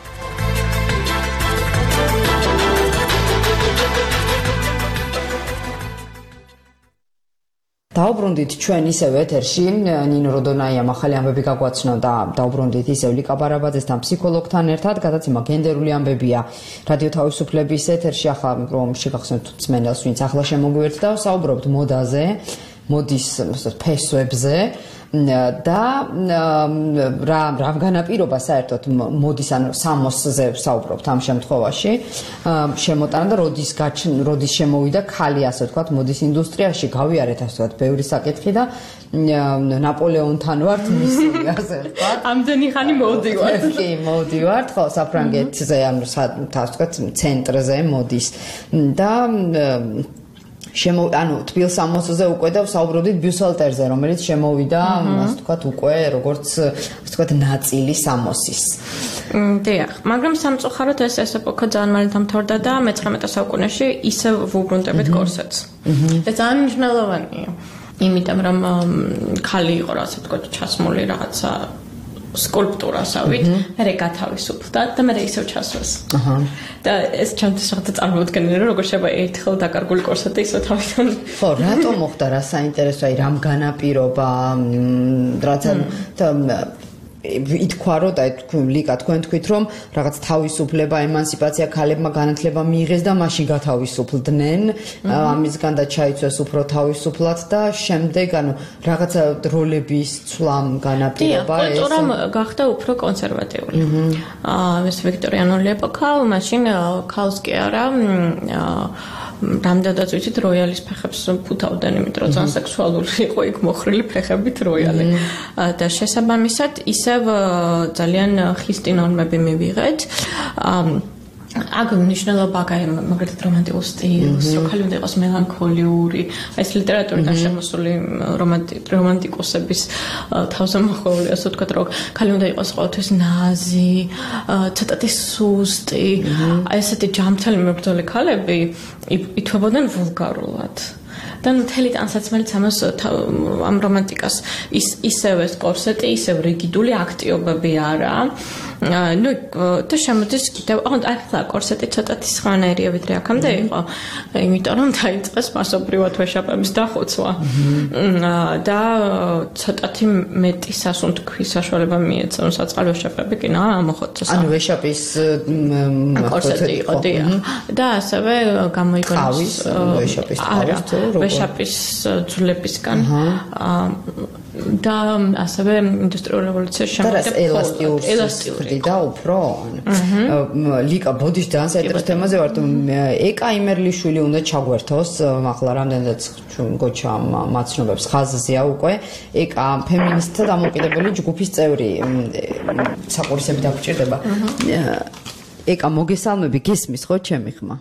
დაუბრუნდით ჩვენ ისევ ეთერში ნინო როდონაიამ ახალი ამბები გაგვაცნო და დაუბრუნდით ისევ ლიკა ბარაბაძესთან ფსიქოლოგთან ერთად გადაცემა გენდერული ამბებია რადიო თავისუფლების ეთერში ახლა რომ შეგახსენებთ მსმენელს ვინც ახლა შემოგვიერთდა საუბრობთ მოდაზე მოდის ფესვებზე და რა განაპირობა საერთოდ მოდის ან სამოსზე საუბრობთ ამ შემთხვევაში შემოტანა და როდის შემოვიდა ქალი ასე ვთქვათ მოდის ინდუსტრიაში გავიარეთ ასე ვთქვათ ბევრი საკითხი და ნაპოლეონთან ვართ მისული ასე ვთქვათ ამდენი ხანი მოვდივართ კი მოვდივართ ხო საფრანგეთზე ამ ასე ვთქვათ ცენტრზე მოდის და ანუ თბილ სამოსზე უკვე და საუბრობდით ბიუსელტერზე, რომელიც შემოვიდა, ასე ვთქვათ, უკვე როგორც ასე ვთქვათ, ნაწილი სამოსის. დიახ, მაგრამ სამწუხაროდ ეს ეპოქა ძალიან მალე დამთავრდა და მე-19 საუკუნეში ისევ ვუბრუნდებით კორსეტს. ეს ძალიან მნიშვნელოვანია, იმიტომ რომ ქალი იყო, ასე ვთქვათ, ჩასმული რაღაცა სკულპტურასავით, მე გათავისუფლდა და მე ისევ ჩასვეს. და ეს ჩემთვის რაღაცა წარმოუდგენელი რომ როგორ შეიძლება ერთხელ დაკარგული კორსეტი ისევ თავიდან. ხო, რატომ მოხდა რა საინტერესოა, რამ განაპირობა, რაცა ითქვა რომ და ლიკა თქვენ თქვით რომ რაღაც თავისუფლება, ემანსიპაცია ქალებმა განათლება მიიღეს და მაშინ გათავისუფლდნენ, ამისგან და ჩაიცვეს უფრო თავისუფლად და შემდეგ ანუ რაღაცა როლების ცვლამ განაპირობა ეს. კულტურამ გახდა უფრო კონსერვატიული. ეს ვიქტორიანული ეპოქა, მაშინ ქალს კი არა რამდენადაც ვიცით როიალის ფეხებს ფუთავდნენ, იმიტომ რომ ძალიან სექსუალური იყო იქ მოხრილი ფეხებით როიალი. და შესაბამისად ისევ ძალიან ხისტი ნორმები მივიღეთ. აქ მნიშვნელობა მაგალითად რომანტიკულ სტილს, რომ ქალი უნდა იყოს მელანქოლიური, ეს ლიტერატურიდან შემოსული რომანტიკოსების თავზემოხვეული, ასე ვთქვათ, რომ ქალი უნდა იყოს ყოველთვის ნაზი, ცოტათი სუსტი, ესეთი ჯამთელი მებრძოლი ქალები ითვლებოდნენ ვულგარულად. და მთელი ტანსაცმელიც ამ რომანტიკას ისევ ეს კორსეტი, ისევ რიგიდული აქტიობები არა. ну და შემოდის კიდევ ახლა კორსეტი ცოტათი სხვანაირია ვიდრე აქამდე იყო, იმიტომ რომ დაიწყეს მასობრივად ვეშაპების დახოცვა და ცოტათი მეტი სასუნთქვის საშუალება მიეცა, რომ საწყალ ვეშაპები კი მოხოცეს. ანუ ვეშაპის კორსეტი იყო და ასევე გამოიგონეს ვეშაპის ძვლებისგან და ასევე ინდუსტრიულ რევოლუციაში შემოდგა ელასტიური და უფრო ლიკა ბოდიშ ძალიან საინტერესო თემაზე ვართ. ეკა იმერლიშვილი უნდა ჩაგვერთოს ახლა რამდენადაც გოჩა მაცნობებს ხაზზეა უკვე ეკა ფემინისტთა დამოუკიდებელი ჯგუფის წევრი საყურისები დაგჭირდება. ეკა მოგესალმები, გესმის ხო ჩემი ხმა?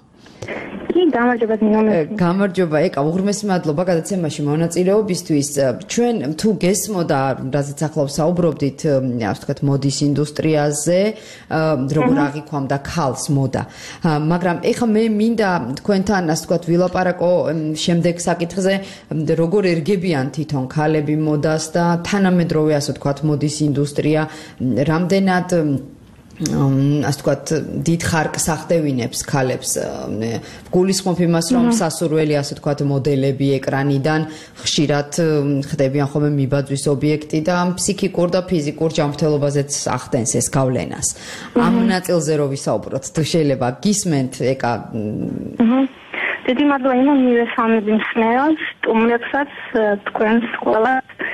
გამარჯობა ეკა, უღრმესი მადლობა გადაცემაში მონაწილეობისთვის. ჩვენ თუ გესმოდა, რაზეც ახლა საუბრობდით, ასე ვთქვათ, მოდის ინდუსტრიაზე, როგორ აღიქვამდა ქალს მოდა. მაგრამ ეხლა მე მინდა თქვენთან, ასე ვთქვათ, ვილაპარაკო შემდეგ საკითხზე, როგორ ერგებიან თვითონ ქალები მოდას და თანამედროვე, ასე ვთქვათ, მოდის ინდუსტრია, რამდენად ასე ვთქვათ, დიდ ხარკს ახდევინებს ქალებს. გულისხმობ იმას, რომ სასურველი, ასე ვთქვათ, მოდელები ეკრანიდან ხშირად ხდებიან ხოლმე მიბაძვის ობიექტი და ფსიქიკურ და ფიზიკურ ჯანმრთელობაზეც ახდენს ეს გავლენას. ამ ნაწილზე რო ვისაუბროთ, თუ შეიძლება გისმენთ, ეკა. დიდი მადლობა იმამ მივესალმები მსმენელს, სტუმრებსაც, თქვენს ყველას.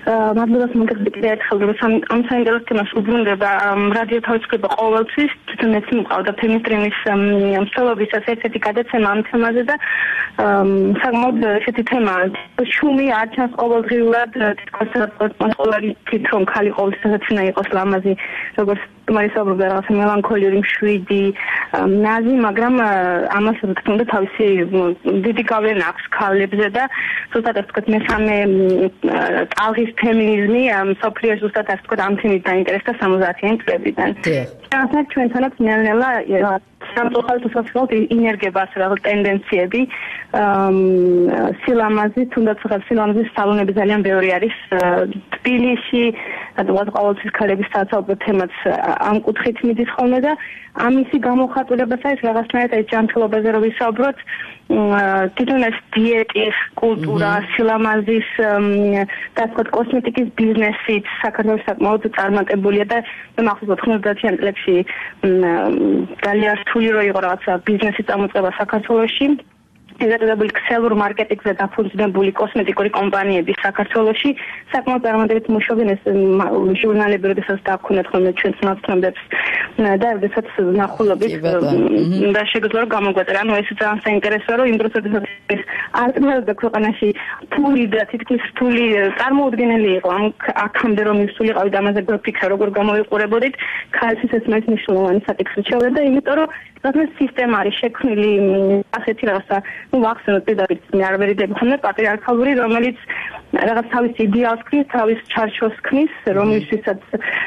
მადლობა მოგესწრებით ერთხელ რომ ამ საინტერესო თემას უბრუნდება რადიო თავისუფლება ყოველთვის თვითონ მეც მყავდა ფემინისტრის მსვლელობისას ერთ-ერთი გადაცემა ამ თემაზე და საკმაოდ ესეთი თემაა შუმი არ ჩანს ყოველდღიურად თითქოს ყოველთვის რომ ხალი ყოველთვის უნდა იყოს ლამაზი როგორც მარისაუბრობდა რაღაცა მელანქოლიური მშვიდი ნაზი მაგრამ ამას რა თქმა უნდა თავისი დიდი გავლენა აქვს ქალებზე და ზუსტად ასე ვთქვათ მესამე ტალღის ფემინიზმი მსოფლიოს ზუსტად ასე ვთქვათ ამ თემით დაინტერესდა 70-იან წლებიდან. ახლა ჩვენთანაც ნელ-ნელა სამწუხაროდ უსასრულოდ ინერგება ასე რაღაც ტენდენციები სილამაზი თუნდაც ხარ სილამაზის სალონები ძალიან ბევრი არის თბილისში სადაც ყოველთვის ქალების საცალფო თემაც ამ კუთხით მიდის ხოლმე და ამისი გამოხატულებაც არის რაღაცნაირად აი ჯანმრთელობაზე რომ ვისაუბროთ თვითონ ეს დიეტის კულტურა სილამაზის და თქვათ კოსმეტიკის ბიზნესით საქართველოს საკმაოდ წარმატებულია და მე მახსოვს 90-იან წლებში ძალიან რთული რო იყო რაღაცა ბიზნესის წამოწყება საქართველოში ეზერდებული ქსელურ მარკეტინგზე დაფუძნებული კოსმეტიკური კომპანიები საქართველოში საკმაოდ წარმატებით მუშაობენ ეს ჟურნალები როდესაც დააქვთ ხოლმე ჩვენს ნაცნობებს და როდესაც ნახულობით და შეგვიძლია რომ გამოგვეწერა ანუ ეს ძალიან საინტერესოა რომ იმ დროს როდესაც ეს არტმერდა ქვეყანაში ფული და თითქმის რთული წარმოუდგენელი იყო ამ აქამდე რომ ისულიყავი და ამაზე გვეფიქრა როგორ გამოვიყურებოდით ქალისთვის ეს მაინც მნიშვნელოვანი საკითხი შეუდა და იმიტომ რომ რადგან სისტემა არის შექმნილი ასეთი რაღაცა ну ვახსენოთ პირდაპირ მე არ ვერიდები ხოლმე პატრიარქალური რომელიც რაღაც თავის იდეალს ქმნის თავის ჩარჩოს ქმნის რომელიცაც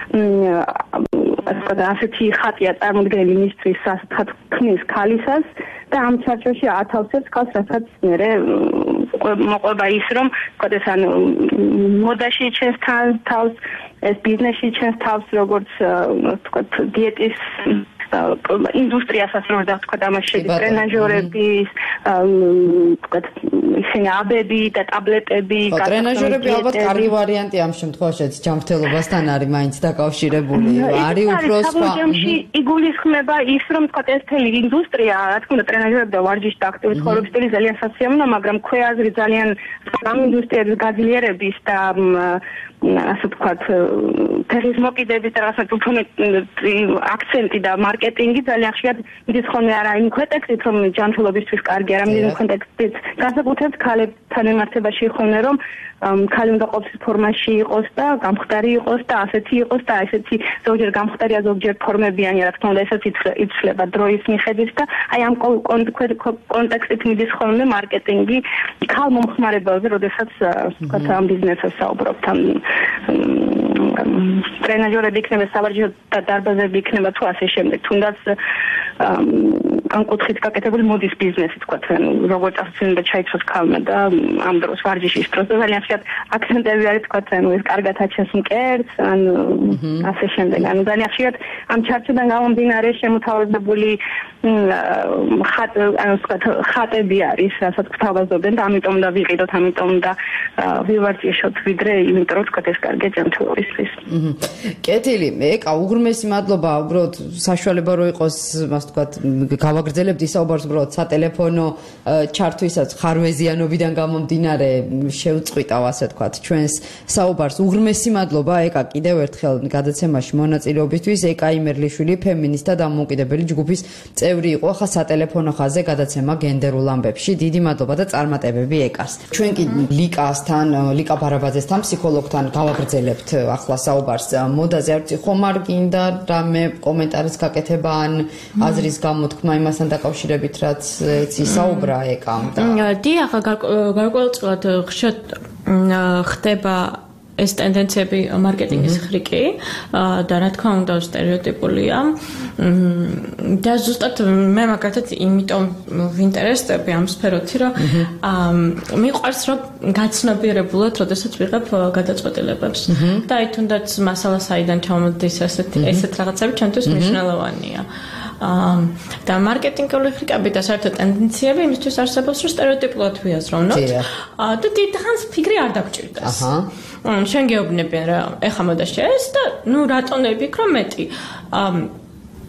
ასეთი ხატია წარმოდგენილი მისთვის ასეთ ქმნის ქალისას და ამ ჩარჩოში ათავსებს ქალს რასაც მერე მოყვება ის რომ თქვათ ეს ანუ მოდაში ჩენს თავს ეს ბიზნესში ჩენს თავს როგორც თქვათ დიეტის ინდუსტრიასაც რომ დავთქვათ ამას შედის ტრენაჟორების თქვათ ისინი აბები და ტაბლეტები ტრენაჟორები ალბათ კარგი ვარიანტია ამ შემთხვევაშიც ჯანმრთელობასთან არის მაინც დაკავშირებული არის უფრო სხვა იგულისხმება ის რომ თქვათ ეს თელი ინდუსტრია რა თქმა უნდა ტრენაჟორები და ვარჯიში და აქტიური ცხოვრების სტილი ძალიან სასიამოვნოა მაგრამ ქვეაზრი ძალიან ამ ინდუსტრიების გაძლიერების და ასე ვთქვათ თელის მოკიდების და რაღაცა უფრო აქცენტი და მარკეტინგი ძალიან ხშირად მიდის ხოლმე არა იმ კონტექსტით რომ ჯანმრთელობისთვის კარგი არა მიდის კონტექსტით განსაკუთრებით ქალებთან მიმართებაში ხოლმე რომ ქალი უნდა ყოფილ ფორმაში იყოს და გამხდარი იყოს და ასეთი იყოს და ესეთი ზოგჯერ გამხდარია ზოგჯერ ფორმებიანი რა თქმა უნდა ესაც იცვლება დროის მიხედვით და აი ამ კონტექსტით მიდის ხოლმე მარკეტინგი ქალ მომხმარებელზე როდესაც ვთქვათ ამ ბიზნესს საუბრობთ ამ ტრენაჟორები იქნება სავარჯიშო და დარბაზები იქნება თუ ასე შემდეგ თუნდაც ამ კუთხით გაკეთებული მოდის ბიზნესი თქვათ ანუ როგორც ახსენდა ჩაიცოს ქალმა და ამ დროს ვარჯიშის დროს ძალიან ხშირად აქცენტები არის თქვათ ანუ ეს კარგად აჩენს მკერდს ანუ ასე შემდეგ ანუ ძალიან ხშირად ამ ჩარჩოდან გამომდინარე შემოთავაზებული ხატები არის რასაც გვთავაზობენ და ამიტომ და ვიყიდოთ ამიტომ და ვივარჯიშოთ ვიდრე იმიტომ რომ თქვათ ეს კარგია ჯანმრთელობისთვის კეთილი ეკა უღრმესი მადლობა უბრალოდ საშუალება რო იყოს მას თქვათ გავაგრძელებთ ისაუბრს უბრალოდ სატელეფონო ჩართვისაც ხარვეზიანობიდან გამომდინარე შევწყვიტავ ასე თქვათ ჩვენს საუბარს უღრმესი მადლობა ეკა კიდევ ერთხელ გადაცემაში მონაწილეობისთვის ეკა იმერლიშვილი ფემინისტთა დამოუკიდებელი ჯგუფის წევრი იყო ხა სატელეფონო ხაზზე გადაცემა გენდერულ ამბებში დიდი მადლობა და წარმატებები ეკას ჩვენ კი ლიკასთან ლიკა ბარაბაძესთან ფსიქოლოგთან გავაგრძელებთ ახლა საუბარს მოდაზე არც ხომ არ გინდა რამე კომენტარის გაკეთება ან აზრის გამოთქმა იმასთან დაკავშირებით რაც ისაუბრა ეკამ და დიახ გარკვეულწილად ხდება ეს ტენდენციები მარკეტინგის ხრიკი და რა თქმა უნდა სტერეოტიპულია და ზუსტად მე მაგათაც იმიტომ ვინტერესდები ამ სფეროთი რომ მიყვარს რომ გაცნობიერებულად როდესაც ვიღებ გადაწყვეტილებებს და აი თუნდაც მასალა საიდან ჩამოდის ესეთ რაღაცები ჩვენთვის მნიშვნელოვანია და მარკეტინგული ხრიკები და საერთოდ ტენდენციები იმისთვის არსებობს რომ სტერეოტიპულად ვიაზროვნოთ და დიდხანს ფიქრი არ დაგჭირდეს ჩვენ გეუბნებიან რა ეხა მოდაში ეს და ნუ რატომ ვიფიქრო მეტი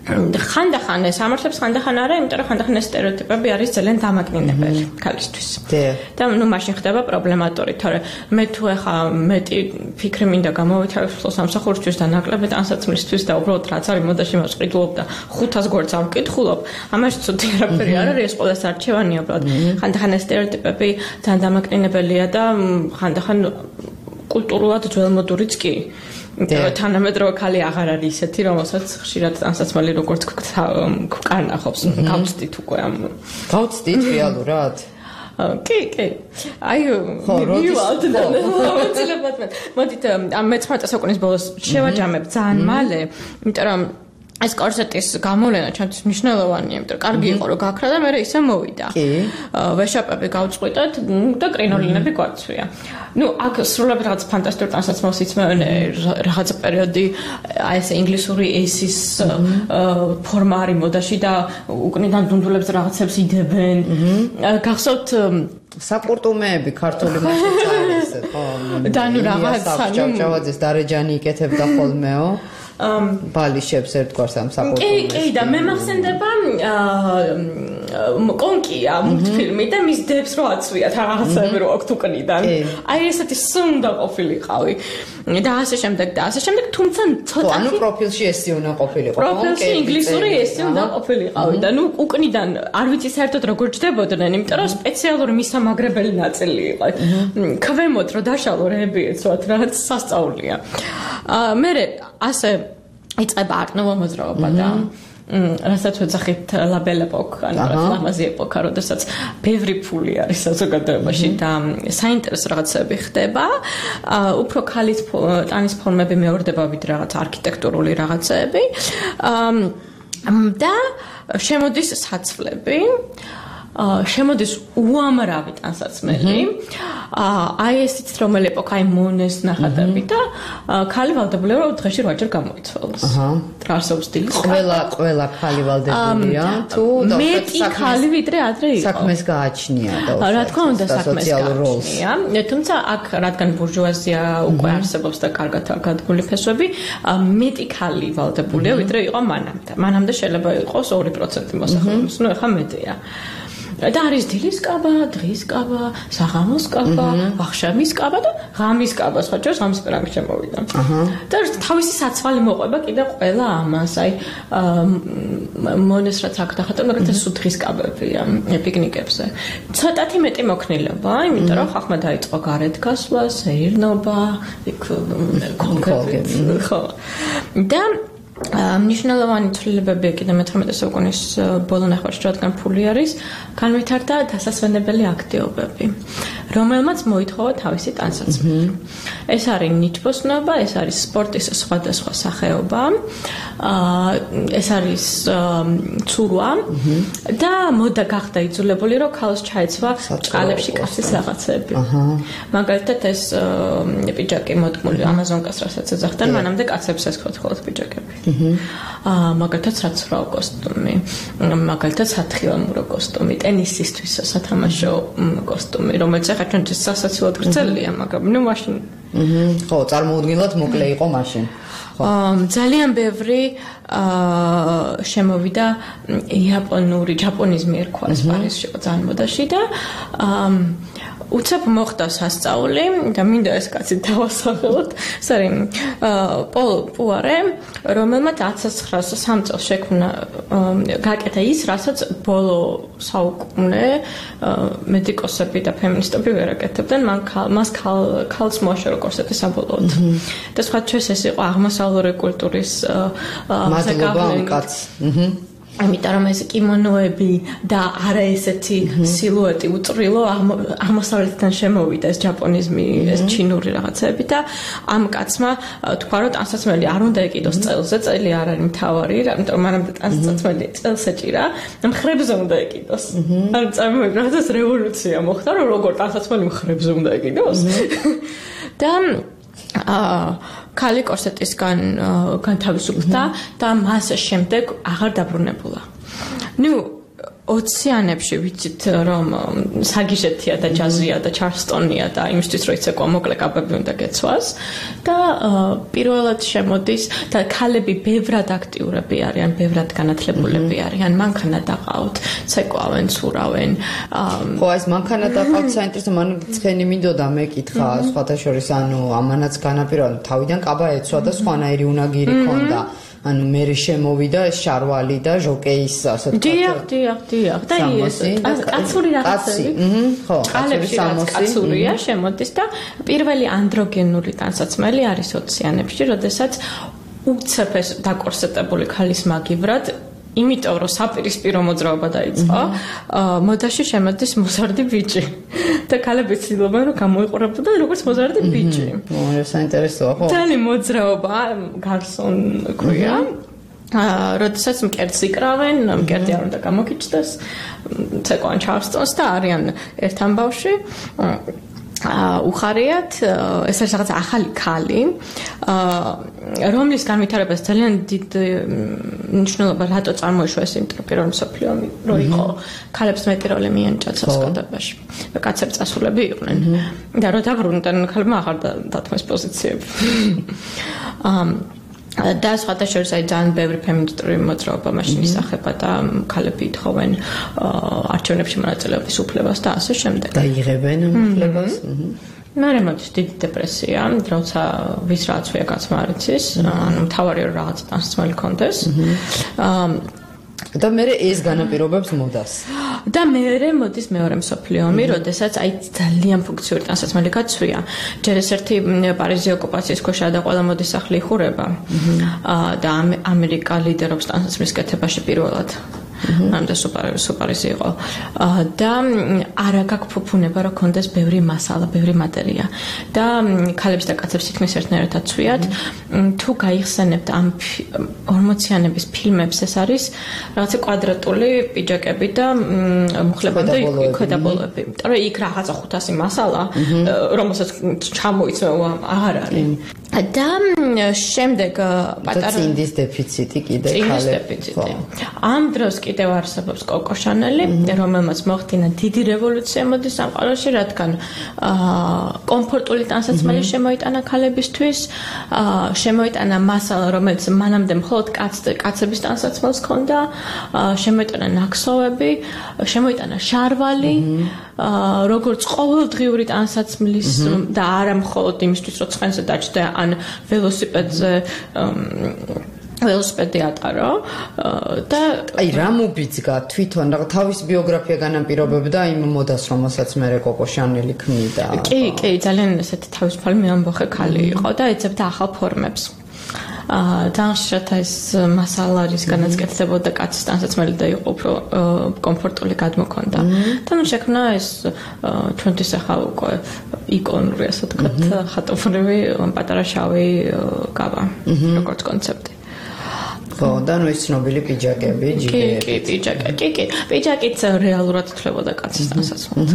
ხანდახან ეს ამართლებს, ხანდახან არა, იმიტომ რომ ხანდახან ეს სტერეოტიპები არის ძალიან დამაკნინებელი ქალისთვის. და ნუ მაშინ ხდება პრობლემატური, თორე მე თუ ახლა მეტი ფიქრი მინდა გამოვითარებსო სამსახურისთვის და ნაკლები ტანსაცმლისთვის და უბრალოდ რაც არის მოდაში მოვყიდულობ და 500 გვერდს ავკითხულობ, ამაში ცუდი არაფერი არ არის, ეს ყველას არჩევანია უბრალოდ. ხანდახან ეს სტერეოტიპები ძალიან დამაკნინებელია და ხანდახან კულტურულად ძველმოდურიც კი. თანამედროვე ქალი აღარ არის ისეთი, რომელსაც ხშირად ტანსაცმელი როგორც გვკარნახობს, გავწდით უკვე ამ. გავწდით რეალურად? კი. აი, მივალთ და მოცილებლად. მოდით ამ მე-19 საუკუნის ბოლოს შევაჯამებ ძალიან მალე, იმიტომ რომ ეს კორსეტის გამოვლენა ჩემთვის მნიშვნელოვანია, იმიტომ რომ კარგი იყო რომ გაქრა და მე ისე მოვიდა. ვეშაპები გავწყვიტეთ და კრინოლინები გვარცვია. ნუ აქ სრულიად რაღაც ფანტასტიკური ტანსაცმელს იცმევენ რაღაც პერიოდი აი ეს ინგლისური ACE-ის ფორმა არის მოდაში და უკნიდან დუნდულებს რაღაცებს იდებენ. გახსოვთ საკურტუმეები ქართული მაშინ წაერეს, ხო? და ნუ რაღაცა ჭავჭავაძეს დარეჯანი იკეთებდა ხოლმეო. ბალიშებს ერთგვარს ამ საკურტუმეში. კი, და მე მახსენდება კონკია მულტფილმი და მის დებს რო აცვიათ რაღაცები რო აქვთ უკნიდან. აი ესეთი სუნდა ყოფილიყავი. და ასე შემდეგ, თუმცა ცოტა ანუ პროფილში ესი უნდა ყოფილიყო. პროფილში ინგლისური ესი უნდა ყოფილიყავი და ნუ უკნიდან არ ვიცი საერთოდ როგორ ჯდებოდნენ, იმიტომ რომ სპეციალური მისამაგრებელი ნაწილი იყო. ქვემოთ რო დაშალო რეები ეცვათ, რაც სასწაულია. მე ასე იწყება არტ-ნოვო მოძრაობა და რასაც ვეძახით ლაბელ ეპოქა, ანუ ლამაზი ეპოქა, როდესაც ბევრი ფული არის საზოგადოებაში და საინტერესო რაღაცები ხდება, უფრო ქალის ტანის ფორმები მეორდება ვიდრე რაღაც არქიტექტურული რაღაცები და შემოდის საცვლები. შემოდის უამრავი ტანსაცმელი. აი ესიც რომელი ეპოქა აი მონეს ნახატები და ქალი ვალდებულია რომ დღეში 8 ჯერ გამოიცვალოს. ტრანსობს სტილის. ყველა ქალი ვალდებულია თუ მეტი ქალი ვიდრე ადრე იყო. საქმეს გააჩნია და რა თქმა უნდა საქმეს გააჩნია. თუმცა აქ რადგან ბურჟუაზია უკვე არსებობს და კარგად გადგმული ფესვები, მეტი ქალი ვალდებულია ვიდრე იყო მანამდე. მანამდე შეიძლება იყოს 2% მოსახლეობის, ნუ ახლა მეტია. და არის დილის კაბა, დღის კაბა, საღამოს კაბა, ვახშამის კაბა და ღამის კაბა, სხვა ჯერ ღამის პრანგ შემოვიდა. და თავისი საცვალი მოყვება კიდე ყველა ამას, აი მონეს რაც აქ დახატა, მაგალითად სუთხის კაბებია პიკნიკებზე. ცოტათი მეტი მოქნილება, იმიტომ რომ ხახმა დაიწყო გარეთ გასვლა, სეირნობა, კონკრეტულად, ხო. და მნიშვნელოვანი ცვლილებები კიდე მე-19 საუკუნის ბოლო ნახევარში, რადგან ფული არის, განვითარდა დასასვენებელი აქტივობები, რომელმაც მოითხოვა თავისი ტანსაცმელი. ეს არის ნიჩბოსნობა, ეს არის სპორტის სხვადასხვა სახეობა, ეს არის ცურვა და მოდა გახდა იძულებული, რომ ქალს ჩაეცვა ჭყალებში კაცის რაღაცები. მაგალითად ეს პიჯაკი მოდგმული ამაზონკას რასაც ეძახდნენ, მანამდე კაცებს ესხოთ ხოლმე პიჯაკები. მაგალითად საცურაო კოსტუმი, მაგალითად სათხილამურო კოსტუმი, ტენისისთვის სათამაშო კოსტუმი, რომელიც ახლა ჩვენთვის სასაცილოდ გრძელია, მაგრამ ნუ მაშინ ხო, წარმოუდგენლად მოკლე იყო მაშინ. ძალიან ბევრი შემოვიდა იაპონური, ჯაპონიზმი ერქვა ეს პარიზში იყო ძალიან მოდაში და უცებ მოხდა სასწაული და მინდა ეს კაცი დავასახელოთ. ეს არის პოლ პუარე, რომელმაც 1903 წელს შექმნა გაკეთა ის, რასაც ბოლო საუკუნე მედიკოსები და ფემინისტები ვერ აკეთებდნენ, მას ქალს მოაშორო კორსეტი საბოლოოდ. და სხვა ჩვენს ეს იყო აღმოსავლური კულტურის მადლობა ამ კაცს. ამიტომ რომ ეს კიმონოები და არა ესეთი სილუეტი უწრილო აღმოსავლეთიდან შემოვიდა ეს ჯაპონიზმი, ეს ჩინური რაღაცები და ამ კაცმა თქვა რომ ტანსაცმელი არ უნდა ეკიდოს წელზე, წელი არ არის მთავარი, ამიტომ მანამდე ტანსაცმელი წელს ეჭირა, მხრებზე უნდა ეკიდოს. ანუ წარმოიდგინე, რაღაც რევოლუცია მოხდა, რომ როგორ ტანსაცმელი მხრებზე უნდა ეკიდოს. და ქალი კორსეტისგან განთავისუფლდა და მას შემდეგ აღარ დაბრუნებულა. ნუ 20-იანებში ვიცით რომ საგიჟეთია და ჯაზია და ჩარლსტონია და იმისთვის რომ იცეკვა მოკლე კაბები უნდა გეცვას და პირველად შემოდის და ქალები ბევრად აქტიურები არიან, ბევრად განათლებულები არიან, მანქანა დაყავთ, ცეკვავენ, ცურავენ. ხო, ეს მანქანა დაყავთ საინტერესო, მან ცხენი მინდოდა მეკითხა სხვათა შორის, ანუ ამანაც განაპირობა, თავიდან კაბა ეცვა და სხვანაირი უნაგირი ქონდა. ანუ მე შემოვიდა შარვალი და ჟოკეის ასე თქვა. დიახ. და ის კაცური რაღაცები. ხო, კაცური კაცურია შემოდის და პირველი ანდროგენული ტანსაცმელი არის 20-იანებში, როდესაც უცებ ეს დაკორსეტებული ქალის მაგივრად იმიტომ რომ საპირისპირო მოძრაობა დაიწყო, მოდაში შემოდის მოზარდი ბიჭი. და ქალები ცდილობენ რომ გამოიყურებოდა როგორც მოზარდი ბიჭი. საინტერესოა, ხო? ძალიან მოძრაობა, გარსონ ქვია. როდესაც მკერდს იკრავენ, მკერდი არ უნდა გამოგიჩნდეს, ცეკვან ჩარლსტონს და არიან ერთ ამბავში. უხარიათ, ეს არის რაღაც ახალი ქალი, რომლის განვითარებას ძალიან დიდ მნიშვნელობა რატო წარმოიშვა ეს იმიტომ პირველ მსოფლიო ომი რო იყო ქალებს მეტი როლი მიენიჭა საზოგადოებაში. კაცებს წასულები იყვნენ. და რო დაბრუნდნენ ქალებმა აღარ დათმეს პოზიციები. და სხვათა შორის ძალიან ბევრი ფემინისტური მოძრაობა მაშინ ისახება და ქალები ითხოვენ არჩევნებში მონაწილეობის უფლებას და ასე შემდეგ. და იღებენ უფლებას. მერე მოდის დიდი დეპრესია, როცა ვის რაც ვია კაცმა არ იცის, ანუ მთავარი რაღაც ტანსაცმელი კონდეს. და მე ეს განაპირობებს მოდას. და მე მოდის მეორე მსოფლიო ომი, როდესაც აი ძალიან ფუნქციური ტანსაცმელი გაცვია. ჯერ ეს ერთი პარიზის ოკუპაციის ქვეშაა და ყველა მოდის სახლი იხურება. და ამერიკა ლიდერობს ტანსაცმლის კეთებაში პირველად. ამდა სუპარიზი იყო. და არა გაგფუფუნება რომ კონდეს ბევრი მასალა, ბევრი მატერია. და ქალებს და კაცებს თითქმის ერთნაირად ცვიათ. თუ გაიხსენებთ ამ 40-იანების ფილმებს, ეს არის რაღაცა კვადრატული პიჯაკები და მუხლებამდე ქვედაბოლოები. იმიტომ რომ იქ რაღაცა 500 მასალა, რომელსაც ჩამოიცნო აღარ არის. და შემდეგ პატარა წინდის დეფიციტი კიდე ქალებს. ამ დროს კიდევ არსებობს კოკო შანელი, რომელმაც მოხდინა დიდი რევოლუცია მოდის სამყაროში, რადგან კომფორტული ტანსაცმელი შემოიტანა ქალებისთვის, შემოიტანა მასალა, რომელიც მანამდე მხოლოდ კაცების ტანსაცმელს ჰქონდა, შემოიტანა ნაქსოვები, შემოიტანა შარვალი, როგორც ყოველდღიური ტანსაცმლის და არა მხოლოდ იმისთვის, რომ ცხენზე დაჭდა ან ველოსიპედი ატარო და აი რა მუბიძგა თვითონ რა თავის ბიოგრაფია განაპირობებდა იმ მოდას რომელსაც მე კოკო შანელი ქმნიდა. კი, ძალიან ესეთი თავისუფალი მეამბოხე ქალი იყო და ეძებდა ახალ ფორმებს. Danșat ეს მასალა არის განაცკეთდებოდა კაცის ტანსაცმელი და იყო უფრო კომფორტული გადმოქონდა. და ნუ შექმნა ეს ჩვენთვის ახლა უკვე იკონური ასე ვთქვათ ხატოფრები პატარა შავი გავა როგორც კონცეფტი. ხო, და ნუ ეს ცნობილი პიჯაკები, ჯიგები. კი, პიჯაკიც რეალურად ითვლებოდა კაცის ტანსაცმელად.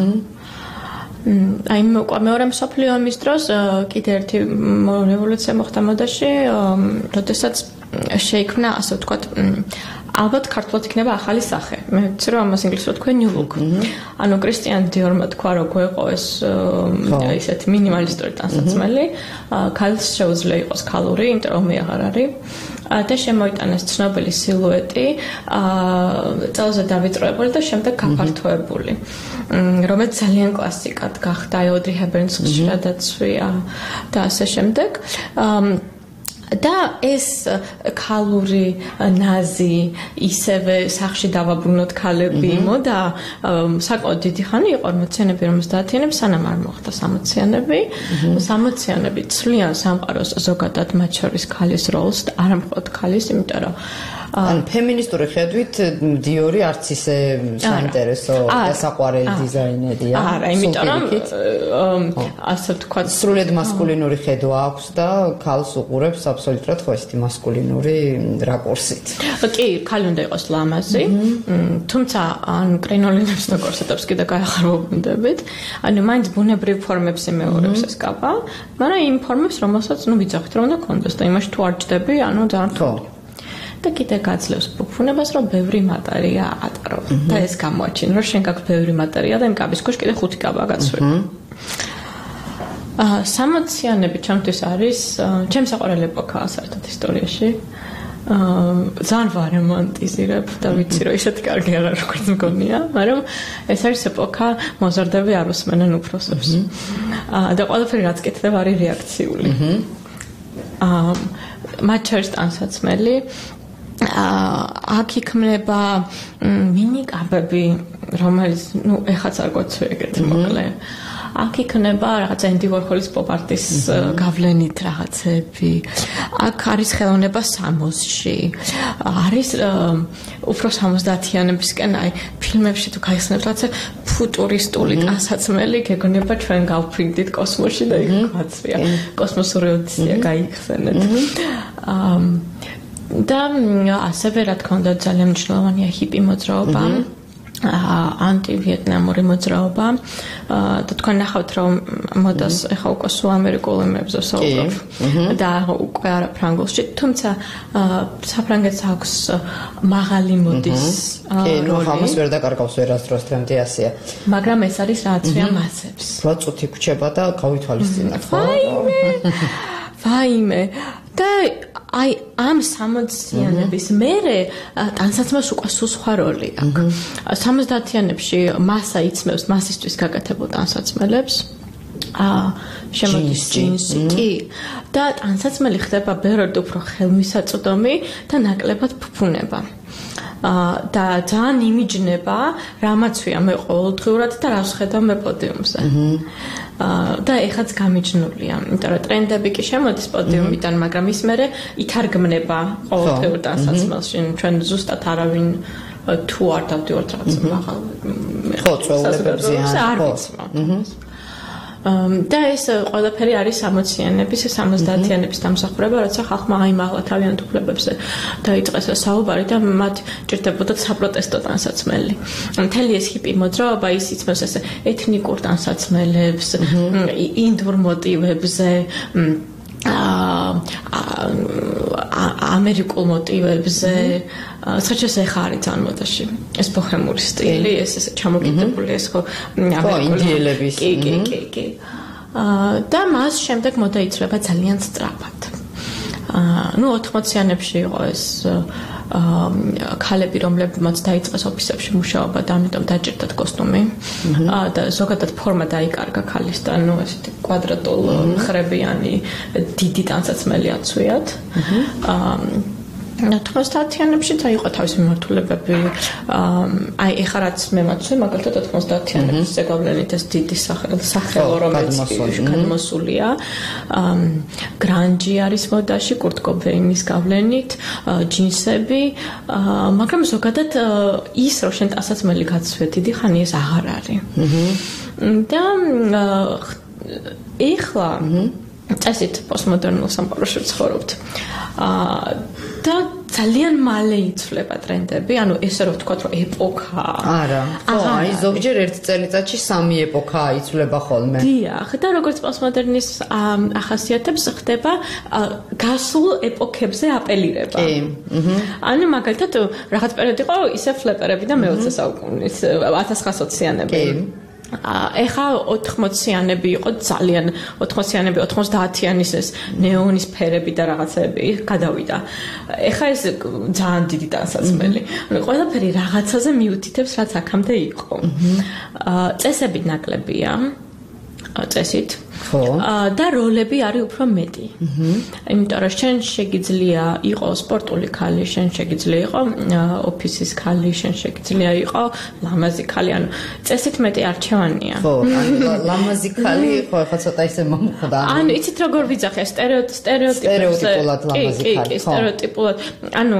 აი მეორე მსოფლიო ომის დროს კიდე ერთი რევოლუცია მოხდა მოდაში, როდესაც შეიქმნა ასე ვთქვათ ალბათ ქართულად იქნება ახალი სახე. მე ვიცი რომ ამას ინგლისურად თქვენ new look. ანუ კრისტიან დიორმა თქვა რომ გვეყო ეს ისეთი მინიმალისტური ტანსაცმელი, ქალს შეუძლია იყოს ქალური, იმიტომ რომ მე აღარ არის. და შემოიტანეს ცნობილი სილუეტი, წელზე დავიწყებული და შემდეგ გაფართოებული. რომელიც ძალიან კლასიკად გახდა, Audrey Hepburn-ს ხშირადაც ვია და ასე შემდეგ. და ეს ქალური ნაზი ისევე სახში დავაბრუნოთ ქალები მოდა საკმაოდ დიდი ხანი იყო 40-იანები 50-იანები სანამ არ მოხდა 60-იანები 60-იანები ცვლიან სამყაროს ზოგადად მათ შორის ქალის როლს და არა მხოლოდ ქალის იმიტომ რომ ან ფემინისტური ხედვით დიორი არც ისე საინტერესო და საყვარელი დიზაინერია. არა, იმიტომ რომ ასე ვთქვათ, სრულიად მასკულინური ხედვა აქვს და ქალს უყურებს აბსოლუტურად ხო ესეთი მასკულინური რაკურსით. კი, ქალი უნდა იყოს ლამაზი, თუმცა ან კრინოლინებს და კორსეტებს კიდე გაახარობდებით. ანუ მაინც ბუნებრივ ფორმებს იმეორებს ეს კაბა, მაგრამ იმ ფორმებს, რომელსაც ნუ ვიძახით რომ უნდა კონდეს და იმაში თუ არ ჭდები, ანუ ძალიან ხო. და კიდე გაძლევს ფუფუნებას, რომ ბევრი მატერია ატარო. და ეს გამოაჩინო, რომ შენ გაქვს ბევრი მატერია და იმ კაბის ქვეშ კიდე 5 კაბა გაცვლება. 60-იანები ჩემთვის არის ჩემს საყვარელი ეპოქაა საერთოდ ისტორიაში. ძალიან ვარემონტიზირებ და ვიცი რომ ისეთი კარგი არა როგორც მგონია, მაგრამ ეს არის ეპოქა მოზარდები არ უსმენენ უფროსებს. და ყველაფერი რაც კეთდება არის რეაქციული. მათ შორის ტანსაცმელი აქ იქმნება მინიკაბები, რომელიც ეხაც არ გვაქვს ეგეთი მოკლე. აქ იქნება რაღაც ენდი ვორჰოლის პოპ-არტის გავლენით რაღაცები. აქ არის ხელოვნება 60-ში. არის უფრო 70-იანებისკენ აი ფილმებში თუ გაიხსენებთ რაღაცა ფუტურისტული ტანსაცმელი, გეგონება ჩვენ გავფრინდით კოსმოსში და იქ გვაცვია. კოსმოსური ოდისეა გაიხსენეთ. და ასევე რა თქმა უნდა ძალიან მნიშვნელოვანია ჰიპი მოძრაობა. ანტივიეტნამური მოძრაობა და თქვენ ნახავთ რომ მოდას ეხა უკვე სულ ამერიკულ ენებზე საუბრობ და უკვე არა ფრანგულში, თუმცა საფრანგეთს აქვს მაღალი მოდის როლი. ამას ვერ დაკარგავს ვერასდროს დღემდე ასეა. მაგრამ ეს არის რაცია მასებს. რა წუთი გრჩება და გავითვალისწინოთ. ვაიმე. და აი ამ 60-იანების მერე ტანსაცმელს უკვე სულ სხვა როლი აქვს. 70-იანებში მასა იწმევს მასისთვის გაკეთებულ ტანსაცმელებს. შემოდის ჯინსი კი და ტანსაცმელი ხდება ბევრად უფრო ხელმისაწვდომი და ნაკლებად ფუფუნება. და ძალიან იმიჯნება, რამაცვია მე ყოველდღიურად და რას ხედავ მე პოდიუმზე. და ეხაც გამიჯნულია, იმიტომ რომ ტრენდები კი შემოდის პოდიუმიდან, მაგრამ ის მერე ითარგმნება ყოველდღიურ ტანსაცმელში. ჩვენ ზუსტად არავინ თუ არ დავდივართ რაღაც მაღალ წვეულებებზე არ ვიცი. და ეს ყველაფერი არის 60-იანების, 70-იანების დამსახურება, როცა ხალხმა აიმაღლა თავიანთ უფლებებზე დაიწყეს საუბარი და მათ ჭირდებოდათ საპროტესტო ტანსაცმელი. მთელი ეს ჰიპი მოძრაობა ის იწმევს ესე ეთნიკურ ტანსაცმელებს, ინდურ მოტივებზე, ამერიკულ მოტივებზე, საერთოდ ეხა არის ძალიან მოდაში. ეს ბოჰემური სტილი, ეს ჩამოკიდებული, ეს ხო ინდიელების. კი. და მას შემდეგ მოდა იცვლება ძალიან სწრაფად. 80-იანებში იყო ეს ქალები, რომლებმაც დაიწყეს ოფისებში მუშაობა და ამიტომ დაჭირდათ კოსტუმი. და ზოგადად ფორმა დაიკარგა ქალის და ესეთი კვადრატულ მხრებიანი დიდი ტანსაცმელი აცვიათ. 90-იანებში დაიყო თავისი მიმართულებები. აი ეხლა რაც მე მაცვე, მაგალითად 90-იანების ზეგავლენით ეს დიდი სახელო რომელიც გადმოსულია. გრანჯი არის მოდაში, კურტ კობეინის გავლენით, ჯინსები, მაგრამ ზოგადად ის რომ შენ ტანსაცმელი გაცვე დიდი ხანი ეს აღარ არის. და ეხლა წესით პოსტმოდერნულ სამყაროში ვცხოვრობთ. და ძალიან მალე იცვლება ტრენდები, ანუ ესე რომ ვთქვათ, რომ ეპოქა. არა, ხო, აი ზოგჯერ ერთ წელიწადში 3 ეპოქა იცვლება ხოლმე. დიახ, და როგორც პოსტმოდერნის ახასიათებს ხდება გასულ ეპოქებზე აპელირება. კი. ანუ მაგალითად რაღაც პერიოდი იყო ისე ფლეპერები და მე-20 საუკუნის 1920-იანები. კი. ეხა 80-იანები იყო ძალიან 80-იანები 90-იანის ეს ნეონის ფერები და რაღაცები გადავიდა. ეხა ეს ძალიან დიდი ტანსაცმელი. ანუ ყველაფერი რაღაცაზე მიუთითებს, რაც აქამდე იყო. წესები ნაკლებია. წესით. ხო. და როლები არის უფრო მეტი. იმიტომ რომ შენ შეგიძლია იყო სპორტული ქალი, შენ შეგიძლია იყო ოფისის ქალი, შენ შეგიძლია იყო ლამაზი ქალი, ანუ წესით მეტი არჩევანია. ხო, ანუ ლამაზი ქალი, ხო, ხა ცოტა ისე მომხდა. ანუ იცით როგორ ვიძახე სტერეოტიპულად ლამაზი ქალი. კი, სტერეოტიპულად. ანუ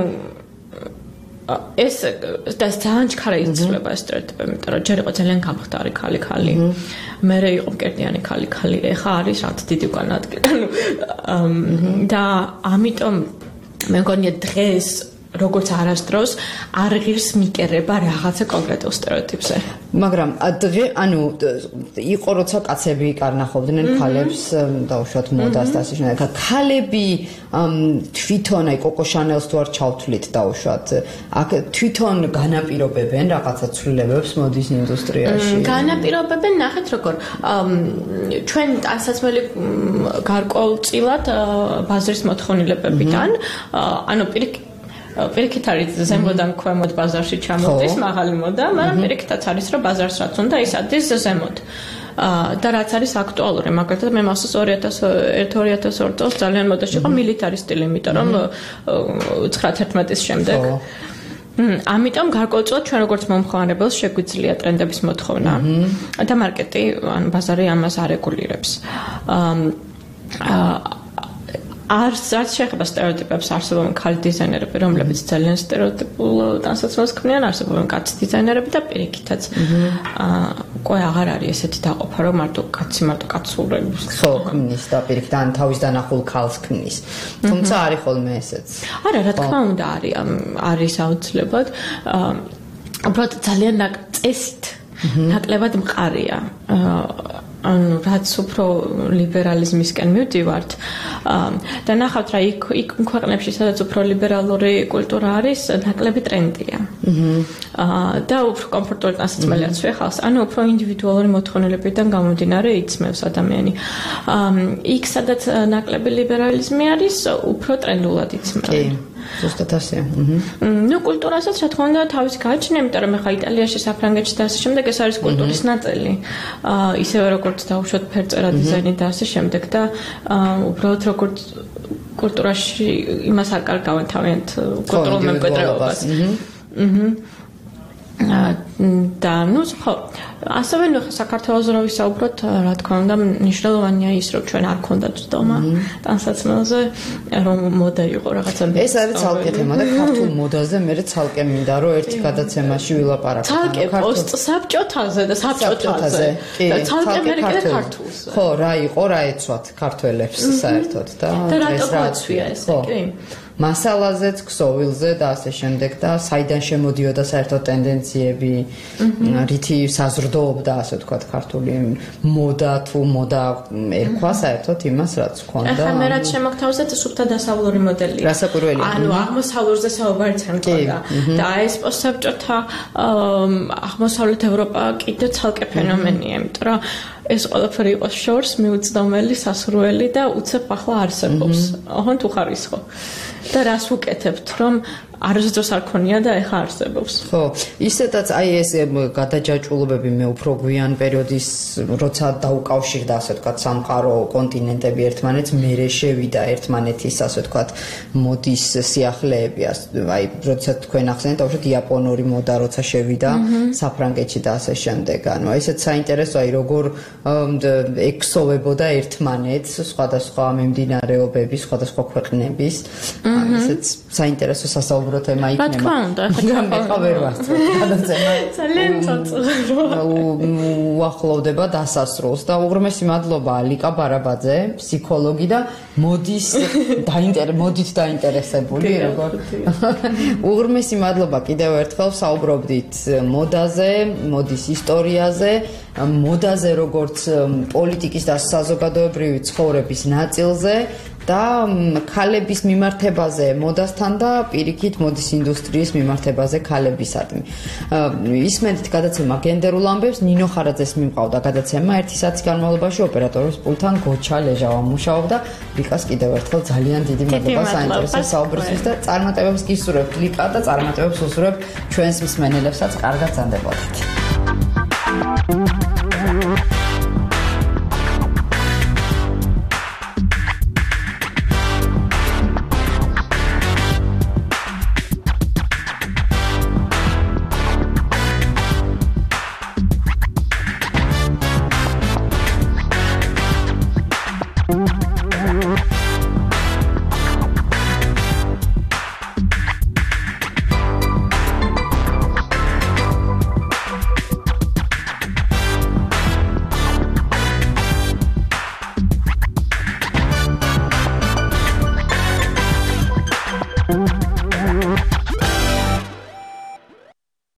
ეს და ძალიან ჩქარა იცვლება ეს სტერეოტიპები, იმიტომ რომ ჯერ იყო ძალიან გამხდარი ქალი. მერე იყო მკერდიანი ქალი. ეხა არის რაც დიდი უკანადგილ. და ამიტომ მე მგონია დღეს როგორც არასდროს არ ღირს მიკერება რაღაცა კონკრეტულ სტერეოტიპზე. მაგრამ დღე ანუ იყო როცა კაცები კარნახობდნენ ქალებს დაუშვათ მოდას და ასე შემდეგ. ქალები თვითონ აი კოკო შანელს თუ არ ჩავთვლით დაუშვათ აქ თვითონ განაპირობებენ რაღაცა ცვლილებებს მოდის ინდუსტრიაში. განაპირობებენ ნახეთ როგორ ჩვენ ტანსაცმელი გარკვეულწილად ბაზრის მოთხოვნილებებიდან ანუ პირიქით არის ზემოდან ქვემოთ ბაზარში ჩამოდის მაღალი მოდა, მაგრამ პირიქითაც არის რომ ბაზარს რაც უნდა ის ადის ზემოთ. და რაც არის აქტუალური, მაგალითად მე მასს 2002 წელს ძალიან მოდაში იყო მილიტარი სტილი, იმიტომ რომ 9/11-ის შემდეგ. ამიტომ გარკვეულწილად ჩვენ როგორც მომხმარებელს შეგვიძლია ტრენდების მოთხოვნა და მარკეტი, ანუ ბაზარი ამას არეგულირებს. არც შეეხება სტერეოტიპებს, არსებობენ ქალი დიზაინერები, რომლებიც ძალიან სტერეოტიპულ ტანსაცმელს ქმნიან, არსებობენ კაცი დიზაინერები და პირიქითაც უკვე აღარ არის ესეთი დაყოფა, რომ მარტო კაცურებს ქმნის და პირიქით ან თავის დანახულ ქალს ქმნის. თუმცა არის ხოლმე ესეც. არა, რა თქმა უნდა არის აუცილებლად. უბრალოდ ძალიან წესით ნაკლებად მყარია. ანუ რაც უფრო ლიბერალიზმისკენ მივდივართ და ნახავთ რა იქ ქვეყნებში სადაც უფრო ლიბერალური კულტურა არის ნაკლები ტრენდია და უფრო კომფორტული ტანსაცმელიაც ვეხავს ანუ უფრო ინდივიდუალური მოთხოვნილებიდან გამომდინარე იცმევს ადამიანი იქ სადაც ნაკლები ლიბერალიზმი არის უფრო ტრენდულად იცმევენ ზუსტად ასე. ნუ კულტურასაც რა თქმა უნდა თავისი გააჩნია, იმიტომ რომ ეხლა იტალიაში, საფრანგეთში და ასე შემდეგ ეს არის კულტურის ნაწილი. ისევე როგორც დაუშვათ ფერწერა დიზაინი და ასე შემდეგ და უბრალოდ როგორც კულტურაში იმას არ კარგავენ თავიანთ კულტურულ მემკვიდრეობას. და ნუ ხო ასევე ნუ საქართველოს რო ვისაუბროთ რა თქმა უნდა მნიშვნელოვანია ის რომ ჩვენ არ ქონდათ ცდომა ტანსაცმელზე რომ მოდა იყო რაღაცა ეს არის ცალკე თემა და ქართულ მოდაზე მე ცალკე მინდა რომ ერთი გადაცემაში ვილაპარაკო ცალკე პოსტ საბჭოთაზე და საბჭოთაზე და ცალკე მე ქართულზე ხო რა იყო რა ეცვათ ქართველებს საერთოდ და ეს რა აცვია ესე კი მასალაზეც, ქსოვილზე და ასე შემდეგ და საიდან შემოდიოდა საერთოდ ტენდენციები, რითი საზრდოობდა ასე ვთქვათ ქართული მოდა თუ მოდა ერქვა საერთოდ იმას რაც ჰქონდა. ახლა მე რაც შემოგთავაზეთ სუფთა დასავლური მოდელი. რასაკვირველია. ანუ აღმოსავლურზე საუბარიც არ მქონდა. და ეს პოსტსაბჭოთა აღმოსავლეთ ევროპა კიდევ ცალკე ფენომენია, იმიტომ რომ ეს ყველაფერი იყო შორს მიუწვდომელი, სასურველი და უცებ ახლა არსებობს. ოღონდ უხარისხო. და რას ვუკეთებთ, რომ არასდროს არ ქონია და ეხა არსებობს. ხო, ისედაც აი ეს გადაჯაჭვულობები მე უფრო გვიან პერიოდის, როცა დაუკავშირდა ასე ვთქვათ სამყარო კონტინენტები ერთმანეთს, მერე შევიდა ერთმანეთის ასე ვთქვათ მოდის სიახლეები, აი როცა თქვენ ახსენეთ, უბრალოდ იაპონური მოდა როცა შევიდა საფრანგეთში და ასე შემდეგ. ანუ ესეც საინტერესოა, აი როგორ ექსოვებოდა ერთმანეთს სხვადასხვა მიმდინარეობების, სხვადასხვა ქვეყნების. ესეც საინტერესო სასაუბრო თემა იქნება. რა თქმა უნდა, ახლა ვერ ვასწრებ გადაცემა. ძალიან ცოტა. უახლოვდება დასასრულს და უღრმესი მადლობა ლიკა ბარაბაძე, ფსიქოლოგი და მოდით დაინტერესებული როგორ. უღრმესი მადლობა კიდევ ერთხელ საუბრობდით მოდაზე, მოდის ისტორიაზე, მოდაზე როგორც პოლიტიკის და საზოგადოებრივი ცხოვრების ნაწილზე. და ქალების მიმართებაზე მოდასთან და პირიქით მოდის ინდუსტრიის მიმართებაზე ქალებისადმი. ისმენთ გადაცემა გენდერულ ამბებს ნინო ხარაძეს მიმყავდა გადაცემა 1 საათის განმავლობაში ოპერატორის პულტთან გოჩა ლეჟავა მუშაობდა. ლიკას კიდევ ერთხელ ძალიან დიდი მადლობა საინტერესო საუბრისთვის და წარმატებებს გისურვებთ ლიკა და წარმატებებს უსურვებთ ჩვენს მსმენელებსაც. კარგად ზანდებოდეთ.